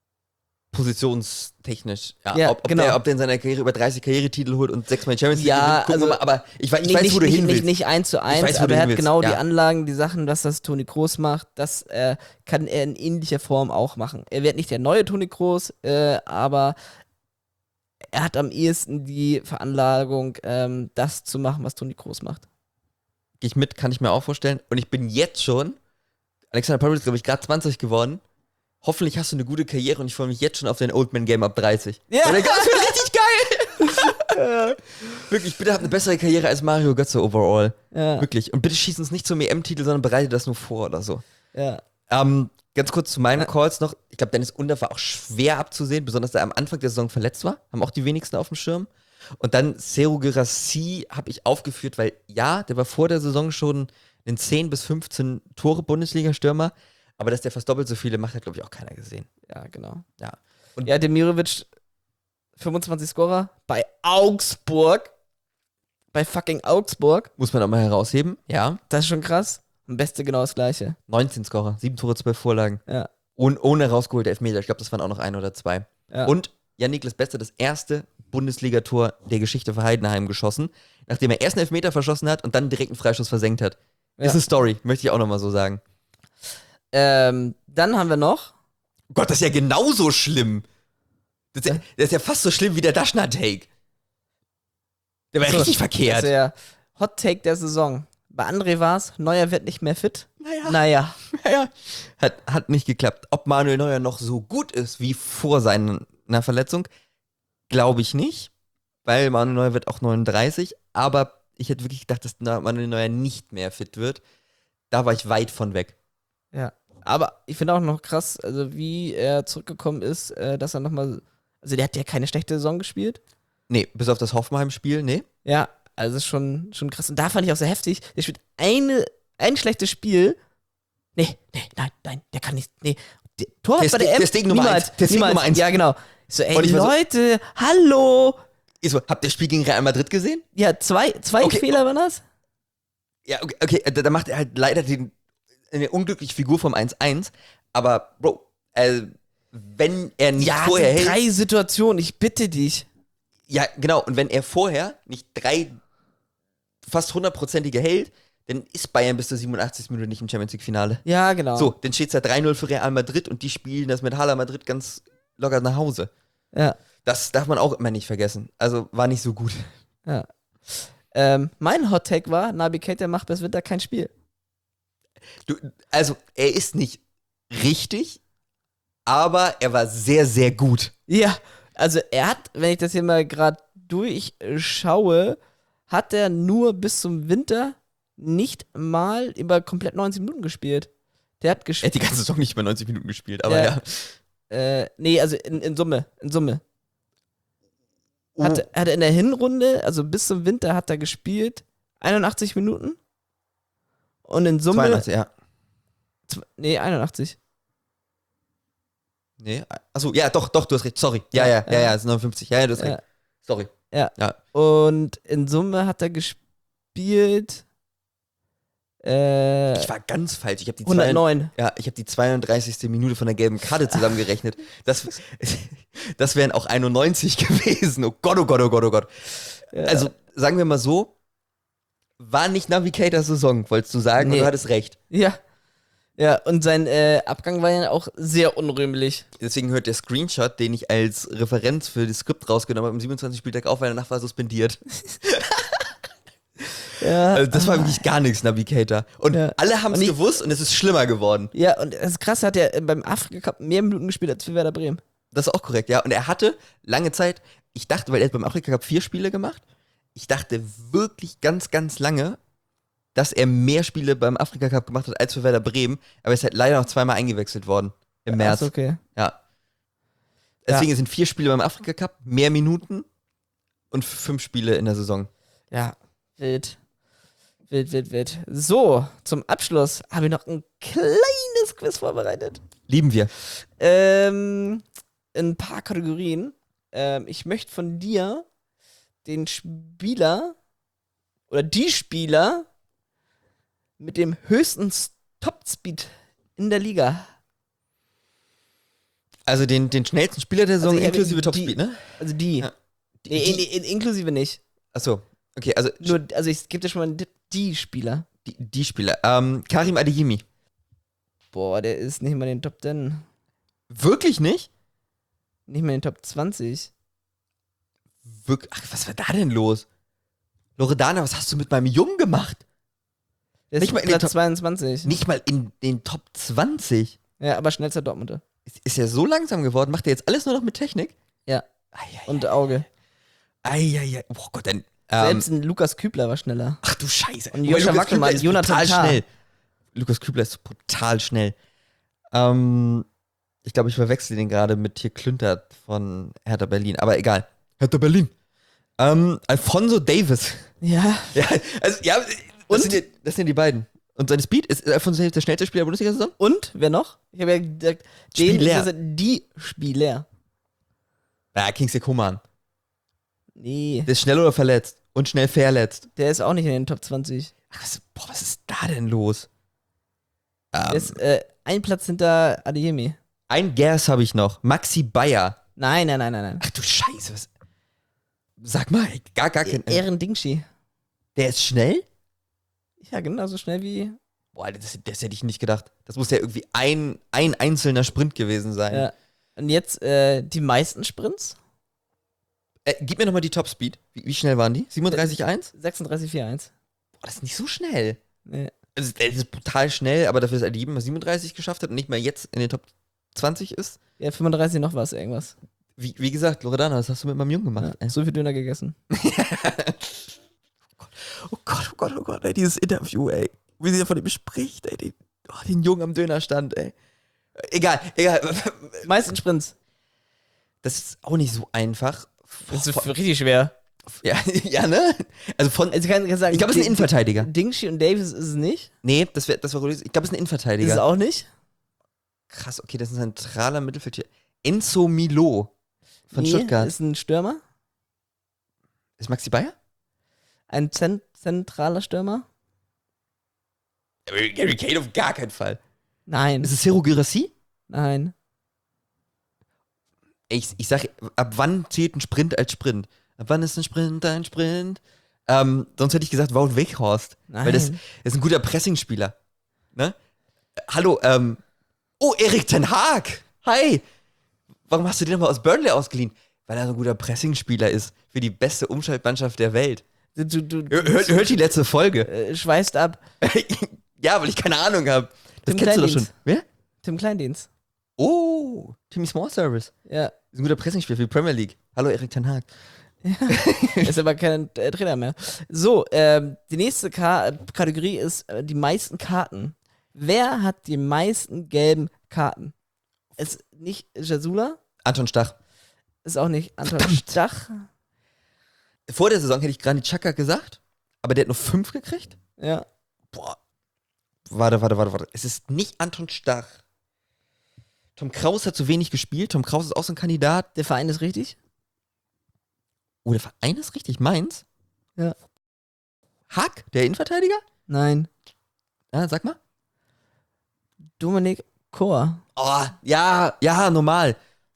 Positionstechnisch. Ja, ob genau. der in seiner Karriere über 30 Karrieretitel holt und 6-mal Champions League Ja, gewinnt, gucken wir also mal. Aber ich weiß, wo du hin willst. Nicht 1:1, Ich weiß, wo aber du er hin hat willst. genau die Ja. Anlagen, die Sachen, dass das Toni Kroos macht, das kann er in ähnlicher Form auch machen. Er wird nicht der neue Toni Kroos, aber er hat am ehesten die Veranlagung, das zu machen, was Toni Kroos macht. Gehe ich mit, kann ich mir auch vorstellen. Und ich bin jetzt schon, Alexander Pavlovic ist, glaube ich, gerade 20 geworden. Hoffentlich hast du eine gute Karriere und ich freue mich jetzt schon auf dein Old Man Game ab 30. Ja. Und das wird richtig geil. Wirklich, bitte hab eine bessere Karriere als Mario Götze overall. Ja, Wirklich. Und bitte schieß uns nicht zum EM-Titel, sondern bereite das nur vor oder so. ja. Ganz kurz zu meinen Calls noch. Ich glaube, Dennis Undav war auch schwer abzusehen, besonders da er am Anfang der Saison verletzt war. Haben auch die wenigsten auf dem Schirm. Und dann Serhou Guirassy habe ich aufgeführt, weil ja, der war vor der Saison schon ein 10 bis 15 Tore Bundesliga-Stürmer. Aber dass der fast doppelt so viele macht, hat, glaube ich, auch keiner gesehen. Ja, genau. Ja. Ja, Demirovic 25 Scorer bei Augsburg. Bei fucking Augsburg. Muss man auch mal herausheben. Ja. Das ist schon krass. Und Beste genau das Gleiche. 19 Scorer, 7 Tore, 12 Vorlagen. Ja. Und ohne rausgeholte Elfmeter. Ich glaube, das waren auch noch 1 oder 2. Ja. Und Jan-Niklas Beste, das erste Bundesligator der Geschichte für Heidenheim geschossen, nachdem er erst einen Elfmeter verschossen hat und dann direkt einen Freischuss versenkt hat. Ja. Ist eine Story, möchte ich auch nochmal so sagen. Dann haben wir noch. Gott, das ist ja genauso schlimm. Das ist ja fast so schlimm wie der Daschner-Take. Der war ja richtig verkehrt. Das ist der Hot Take der Saison. Bei André war's, Neuer wird nicht mehr fit. Naja. Hat nicht geklappt. Ob Manuel Neuer noch so gut ist wie vor seiner Verletzung, glaube ich nicht. Weil Manuel Neuer wird auch 39. Aber ich hätte wirklich gedacht, dass Manuel Neuer nicht mehr fit wird. Da war ich weit von weg. Ja. Aber ich finde auch noch krass, also wie er zurückgekommen ist, dass er nochmal. Also der hat ja keine schlechte Saison gespielt. Nee, bis auf das Hoffenheim-Spiel, nee. Ja, also schon krass. Und da fand ich auch sehr heftig. Der spielt ein schlechtes Spiel. Nee, nein, der kann nicht. Nee. Der Torwart bei der Der Steg Nummer 1. Der Steg Nummer 1. Ja, genau. Ich so, ey, Und ich war so- Leute, hallo. Ich so, habt ihr das Spiel gegen Real Madrid gesehen? Ja, zwei Okay. Fehler waren das? Ja, okay, da macht er halt leider eine unglückliche Figur vom 1-1. Aber, Bro, wenn er nicht Ja, vorher hält. 3 Situationen, ich bitte dich. Ja, genau. Und wenn er vorher nicht 3 fast 100%ige hält, dann ist Bayern bis zur 87. Minute nicht im Champions League-Finale. Ja, genau. So, dann steht es ja 3-0 für Real Madrid und die spielen das mit Hala Madrid ganz locker nach Hause. Ja, Das darf man auch immer nicht vergessen. Also war nicht so gut. ja. Mein Hot Take war, Naby Keita macht bis Winter kein Spiel. Also, er ist nicht richtig, aber er war sehr, sehr gut. Ja, also er hat, wenn ich das hier mal gerade durchschaue, hat er nur bis zum Winter nicht mal über komplett 90 Minuten gespielt. Der hat Er hat gespielt. die ganze Saison nicht mehr 90 Minuten gespielt, aber Ja. ja. Nee, also in Summe. Oh, Hat er in der Hinrunde, also bis zum Winter hat er gespielt 81 Minuten. Und in Summe. 82, ja. Nee, 81. Nee, achso, ja, doch, du hast recht, sorry. Ja, es sind 59. Ja, du hast recht. Sorry. Und in Summe hat er gespielt. Ich war ganz falsch. Ich habe die 109. ich habe die 32. Minute von der gelben Karte zusammengerechnet. Das wären auch 91 gewesen. Oh Gott, oh Gott, oh Gott, oh Gott. Ja. Also, sagen wir mal so, war nicht Navigators Saison, wolltest du sagen, Nee. und du hattest recht. Ja. Ja, und sein Abgang war ja auch sehr unrühmlich. Deswegen hört der Screenshot, den ich als Referenz für das Skript rausgenommen habe, am 27. Spieltag auf, weil danach war er suspendiert. Ja. Also das war wirklich gar nichts, Navigator. Und Ja. alle haben es Und ich- gewusst und es ist schlimmer geworden. Ja, und das Krasse hat er beim Afrika Cup mehr Minuten gespielt als für Werder Bremen. Das ist auch korrekt, ja. Und er hatte lange Zeit, ich dachte, weil er hat beim Afrika Cup 4 Spiele gemacht, ich dachte wirklich ganz, ganz lange, dass er mehr Spiele beim Afrika Cup gemacht hat als für Werder Bremen, aber er ist halt leider noch zweimal eingewechselt worden im März. Ach, okay. Ja. Deswegen sind 4 Spiele beim Afrika Cup, mehr Minuten und 5 Spiele in der Saison. Ja, wild. So, zum Abschluss habe ich noch ein kleines Quiz vorbereitet. Lieben wir. In ein paar Kategorien. Ich möchte von dir den Spieler oder die Spieler mit dem höchsten Topspeed in der Liga. Also den schnellsten Spieler der Saison Also, ja, inklusive die- Topspeed, ne? Also die. Ja. Inklusive nicht. Achso, okay, also Nur, also ich gebe dir schon mal die Spieler. die Spieler. Karim Adeyemi. Boah, der ist nicht mal in den Top 10. Wirklich nicht? Nicht mal in den Top 20. Ach, was war da denn los? Loredana, was hast du mit meinem Jungen gemacht? Der ist Nicht mal in den Platz Top- 22. Nicht mal in den Top 20. Ja, aber schnellster Dortmunder. Ist er so langsam geworden? Macht er jetzt alles nur noch mit Technik? Ja. Eieiei. Und Auge. Oh Gott, dann. Selbst ein Lukas Kübler war schneller. Ach du Scheiße. Und Joscha Lukas Wackelmann, Kübler ist Jonathan brutal Tah. schnell. Lukas Kübler ist brutal schnell. Ich glaube, ich verwechsel den gerade mit hier Klüntert von Hertha Berlin. Aber egal. Hertha Berlin. Alfonso Davis. Ja. Ja, also, ja, das sind die beiden. Und sein Speed ist Alfonso Davis der schnellste Spieler der Bundesliga-Saison? Und, wer noch? Ich habe ja gesagt, Spieler. die Spieler. Ja, Kingsley Coman. Nee, Der ist schnell oder verletzt. Und schnell verletzt. der ist auch nicht in den Top 20. Ach, was ist da denn los? Der ist ein Platz hinter Adeyemi. Ein Guess habe ich noch. Maxi Bayer. Nein. Ach du Scheiße. Sag mal, gar kein. Ehren Dingshi. Der ist schnell? Ja, genauso schnell wie. Boah, das hätte ich nicht gedacht. Das muss ja irgendwie ein einzelner Sprint gewesen sein. Ja. Und jetzt die meisten Sprints? Gib mir nochmal die Topspeed. Wie schnell waren die? 37,1? 36,41. Boah, das ist nicht so schnell. Nee. Also, es ist brutal schnell, aber dafür, dass er mal 37 geschafft hat und nicht mal jetzt in den Top 20 ist. Ja, 35 noch was, irgendwas. Wie gesagt, Loredana, das hast du mit meinem Jungen gemacht. Ja, so viel Döner gegessen. Oh Gott, ey, dieses Interview, ey. Wie sie da von ihm spricht, ey. Den Jungen am Dönerstand, ey. Egal. Meisten Sprints. Das ist auch nicht so einfach. Das ist richtig schwer. Ja, ne? Also Also ich kann sagen, ich glaube, es ist ein Innenverteidiger. Dingshi und Davis ist es nicht. Nee, das war ich glaube, es ist ein Ist es Innenverteidiger. auch nicht. Krass, okay, das ist ein zentraler Mittelfeldspieler. Enzo Milo von Stuttgart. Ist ein Stürmer. Ist Maxi Bayer? Ein zentraler Stürmer. Gary Kane auf gar keinen Fall. Nein. Ist es Serhou Guirassy? Nein. Ich sag, ab wann zählt ein Sprint als Sprint? Ab wann ist ein Sprint ein Sprint? Sonst hätte ich gesagt Wout Weghorst. Nein. Weil das ist ein guter Pressingspieler. Ne? Hallo, oh, Erik ten Haag. Hi. Warum hast du den nochmal aus Burnley ausgeliehen? Weil er so ein guter Pressingspieler ist. Für die beste Umschaltmannschaft der Welt. Du Hört die letzte Folge. schweißt ab. Ja, weil ich keine Ahnung habe. Das Tim kennst du doch schon. Kleindienst. Wer? Tim Kleindienst. Oh, Timmy Small Service. Ja. Ist ein guter Pressingspieler für die Premier League. Hallo, Erik ten Haag. Ist aber kein Trainer mehr. So, die nächste Kategorie ist die meisten Karten. Wer hat die meisten gelben Karten? Ist nicht Jasula, Anton Stach. ist auch nicht Anton Stach. Vor der Saison hätte ich Granit Xhaka gesagt, aber der hat nur 5 gekriegt. Ja. Boah. Warte. Es ist nicht Anton Stach. Tom Kraus hat zu wenig gespielt. Tom Kraus ist auch so ein Kandidat. Der Verein ist richtig? Oh, der Verein ist richtig. Mainz? Ja. Hack, der Innenverteidiger? Nein. Ja, sag mal. Dominik Kor. Oh, ja, normal.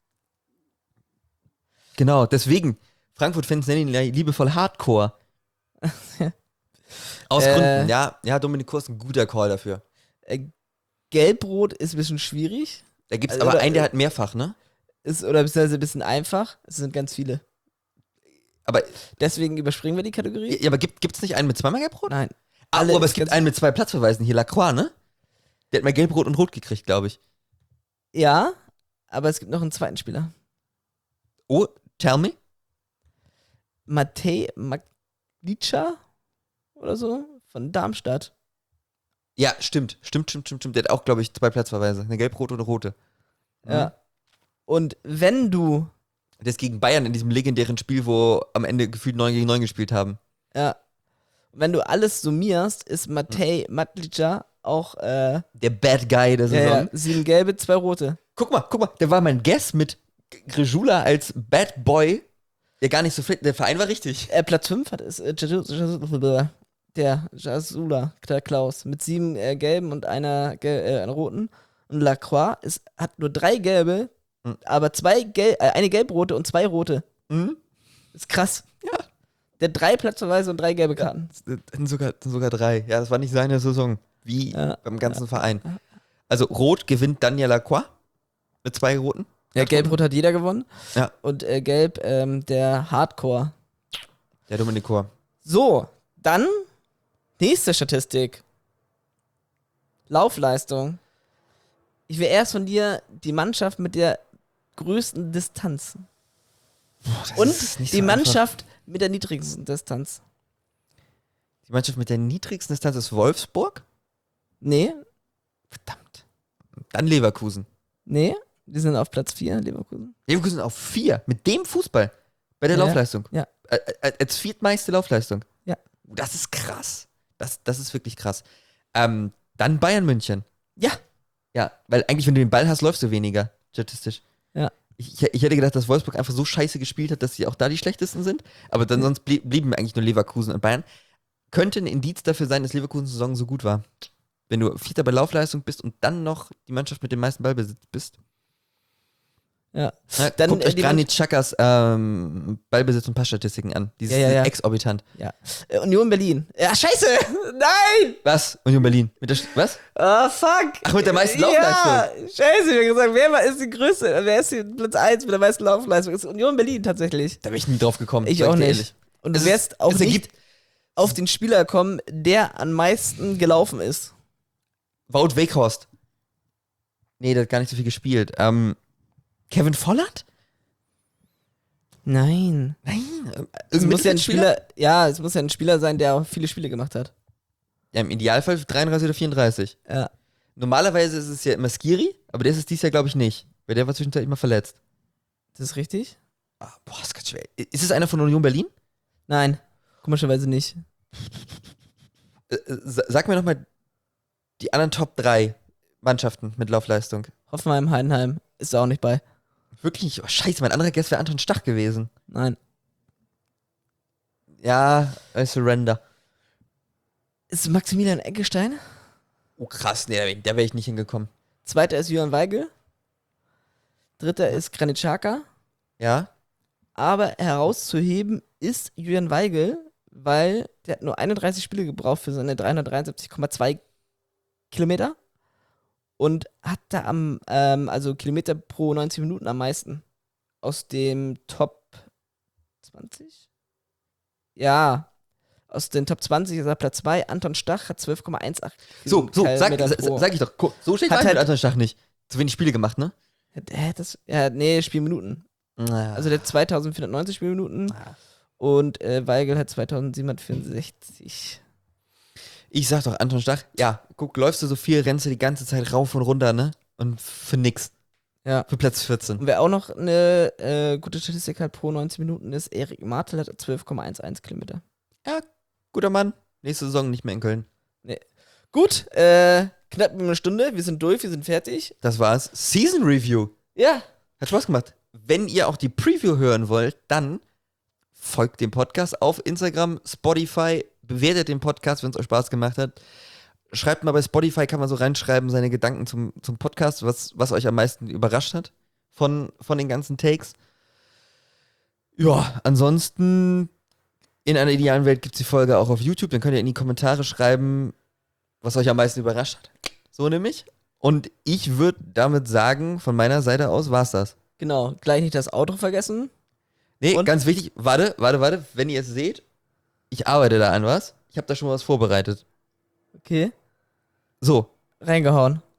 Genau, deswegen. Frankfurt-Fans nennen ihn ja liebevoll Hardcore. Aus Gründen, ja, Dominik Kor ist ein guter Call dafür. Gelbrot ist ein bisschen schwierig. Da gibt es Also, aber einen, der hat mehrfach, ne? Oder beziehungsweise ein bisschen einfach. Es sind ganz viele. Aber, Deswegen überspringen wir die Kategorie. ja, aber gibt's nicht einen mit zweimal Gelbrot? Nein. Aber es gibt einen mit 2 Platzverweisen, hier Lacroix, ne? Der hat mal Gelb-Rot und Rot gekriegt, glaube ich. Ja, aber es gibt noch einen zweiten Spieler. Oh, tell me. Matej Maglica oder so von Darmstadt. Ja, stimmt. Der hat auch, glaube ich, 2 Platzverweise. Eine Gelb-Rot oder Rote. Ja. Und wenn du, Der ist gegen Bayern in diesem legendären Spiel, wo am Ende gefühlt 9 gegen 9 gespielt haben. ja, wenn du alles summierst, ist Matej Maglica auch Der Bad Guy der Saison. 7 gelbe, 2 rote. Guck mal, der war mein Guess mit Grejula als Bad Boy. Der gar nicht so fit. Der Verein war richtig. Platz 5 hat es der Jasula, der Klaus, mit 7 gelben und einer roten. Und Lacroix hat nur 3 gelbe, aber eine gelb-rote und 2 rote. Mhm. Ist krass. Ja. Der hat 3 Platzverweise und 3 gelbe Karten. Sind sogar 3. Ja, das war nicht seine Saison. Wie beim ganzen Verein. Also Rot gewinnt Daniel Lacroix mit 2 Roten. Ja, gelb-rot hat jeder gewonnen. Ja. Und gelb der Hardcore. Der Dominik Kor. So, dann nächste Statistik. Laufleistung. Ich will erst von dir die Mannschaft mit der größten Distanz. Und die Mannschaft mit der niedrigsten Distanz. Die Mannschaft mit der niedrigsten Distanz ist Wolfsburg? Nee, Verdammt. Dann Leverkusen. nee, die sind auf Platz 4, Leverkusen. Leverkusen auf 4. Mit dem Fußball. Bei der Laufleistung. Ja. Als viertmeiste Laufleistung. Ja. Das ist krass. Das ist wirklich krass. Dann Bayern München. Ja. Ja, weil eigentlich, wenn du den Ball hast, läufst du weniger, statistisch. Ja. Ich hätte gedacht, dass Wolfsburg einfach so scheiße gespielt hat, dass sie auch da die schlechtesten sind. Aber dann sonst blieben eigentlich nur Leverkusen und Bayern. Könnte ein Indiz dafür sein, dass Leverkusens Saison so gut war. Wenn du Vierter bei Laufleistung bist und dann noch die Mannschaft mit dem meisten Ballbesitz bist. Ja. Dann, guckt euch Granit Xhakas Ballbesitz- und Passstatistiken an. Die sind exorbitant. Ja. Union Berlin. Ja, scheiße! Nein! Was? Union Berlin. Was? Oh, fuck! Ach, mit der meisten Laufleistung? Ja, scheiße, ich hab gesagt, wer ist die Größte? Wer ist die Platz 1 mit der meisten Laufleistung? Das ist Union Berlin tatsächlich. Da bin ich nie drauf gekommen. Ich auch nicht. Ehrlich. Und du wärst auch nicht auf den Spieler kommen, der am meisten gelaufen ist. Wout Weghorst. Nee, der hat gar nicht so viel gespielt. Kevin Volland? Nein. Es muss ja ein Spieler, es muss ja ein Spieler sein, der auch viele Spiele gemacht hat. Ja, im Idealfall 33 oder 34. Ja. Normalerweise ist es ja immer Skiri, aber der ist es dieses Jahr, glaube ich, nicht. Weil der war zwischenzeitlich mal verletzt. Das ist richtig? Boah, ist ganz schwer. Ist es einer von Union Berlin? Nein, komischerweise nicht. Sag mir nochmal die anderen Top 3 Mannschaften mit Laufleistung. Hoffenheim, Heidenheim ist da auch nicht bei. Wirklich nicht? Oh, scheiße, mein anderer Guest wäre Anton Stach gewesen. Nein. Ja, I surrender. Ist Maximilian Eggestein? Oh krass, nee, da wäre ich nicht hingekommen. Zweiter ist Jürgen Weigel. Dritter ist Granit Xhaka. Ja? Aber herauszuheben ist Jürgen Weigel, weil der hat nur 31 Spiele gebraucht für seine 373,2 Kilometer und hat da also Kilometer pro 90 Minuten am meisten. Aus dem Top 20? Ja, aus den Top 20 ist er Platz 2. Anton Stach hat 12,18 So, Kilometer sag ich doch. So steht Hat mit halt- Anton Stach nicht. Zu wenig Spiele gemacht, ne? Spielminuten. Naja. Also der hat 2490 Spielminuten und Weigel hat 2764. Ich sag doch, Anton Stach, ja, guck, läufst du so viel, rennst du die ganze Zeit rauf und runter, ne? Und für nix. Ja. Für Platz 14. Und wer auch noch eine gute Statistik hat pro 90 Minuten ist, Erik Martel hat 12,11 Kilometer. Ja, guter Mann. Nächste Saison nicht mehr in Köln. Gut, knapp eine Stunde, wir sind durch, wir sind fertig. Das war's. Season Review. Ja, Hat Spaß gemacht. Wenn ihr auch die Preview hören wollt, dann folgt dem Podcast auf Instagram, Spotify, bewertet den Podcast, wenn es euch Spaß gemacht hat. Schreibt mal bei Spotify, kann man so reinschreiben, seine Gedanken zum Podcast, was euch am meisten überrascht hat von den ganzen Takes. Ja, ansonsten, in einer idealen Welt gibt es die Folge auch auf YouTube, dann könnt ihr in die Kommentare schreiben, was euch am meisten überrascht hat. So nämlich. Und ich würde damit sagen, von meiner Seite aus war's das. genau, gleich nicht das Outro vergessen. Nee, Und? ganz wichtig, warte, wenn ihr es seht, ich arbeite da an was. Ich habe da schon mal was vorbereitet. Okay, So, reingehauen.